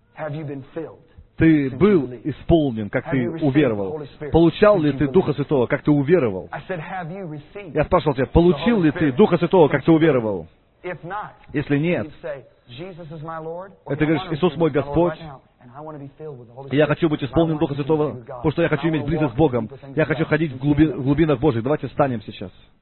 Ты был исполнен, как ты уверовал. Получал ли ты Духа Святого, как ты уверовал? Я спрашивал тебя, получил ли ты Духа Святого, как ты уверовал? Если нет, и ты говоришь, Иисус мой Господь, и я хочу быть исполнен Духа Святого, потому что я хочу иметь близость с Богом. Я хочу ходить в, глуби, в глубинах Божьих. Давайте встанем сейчас.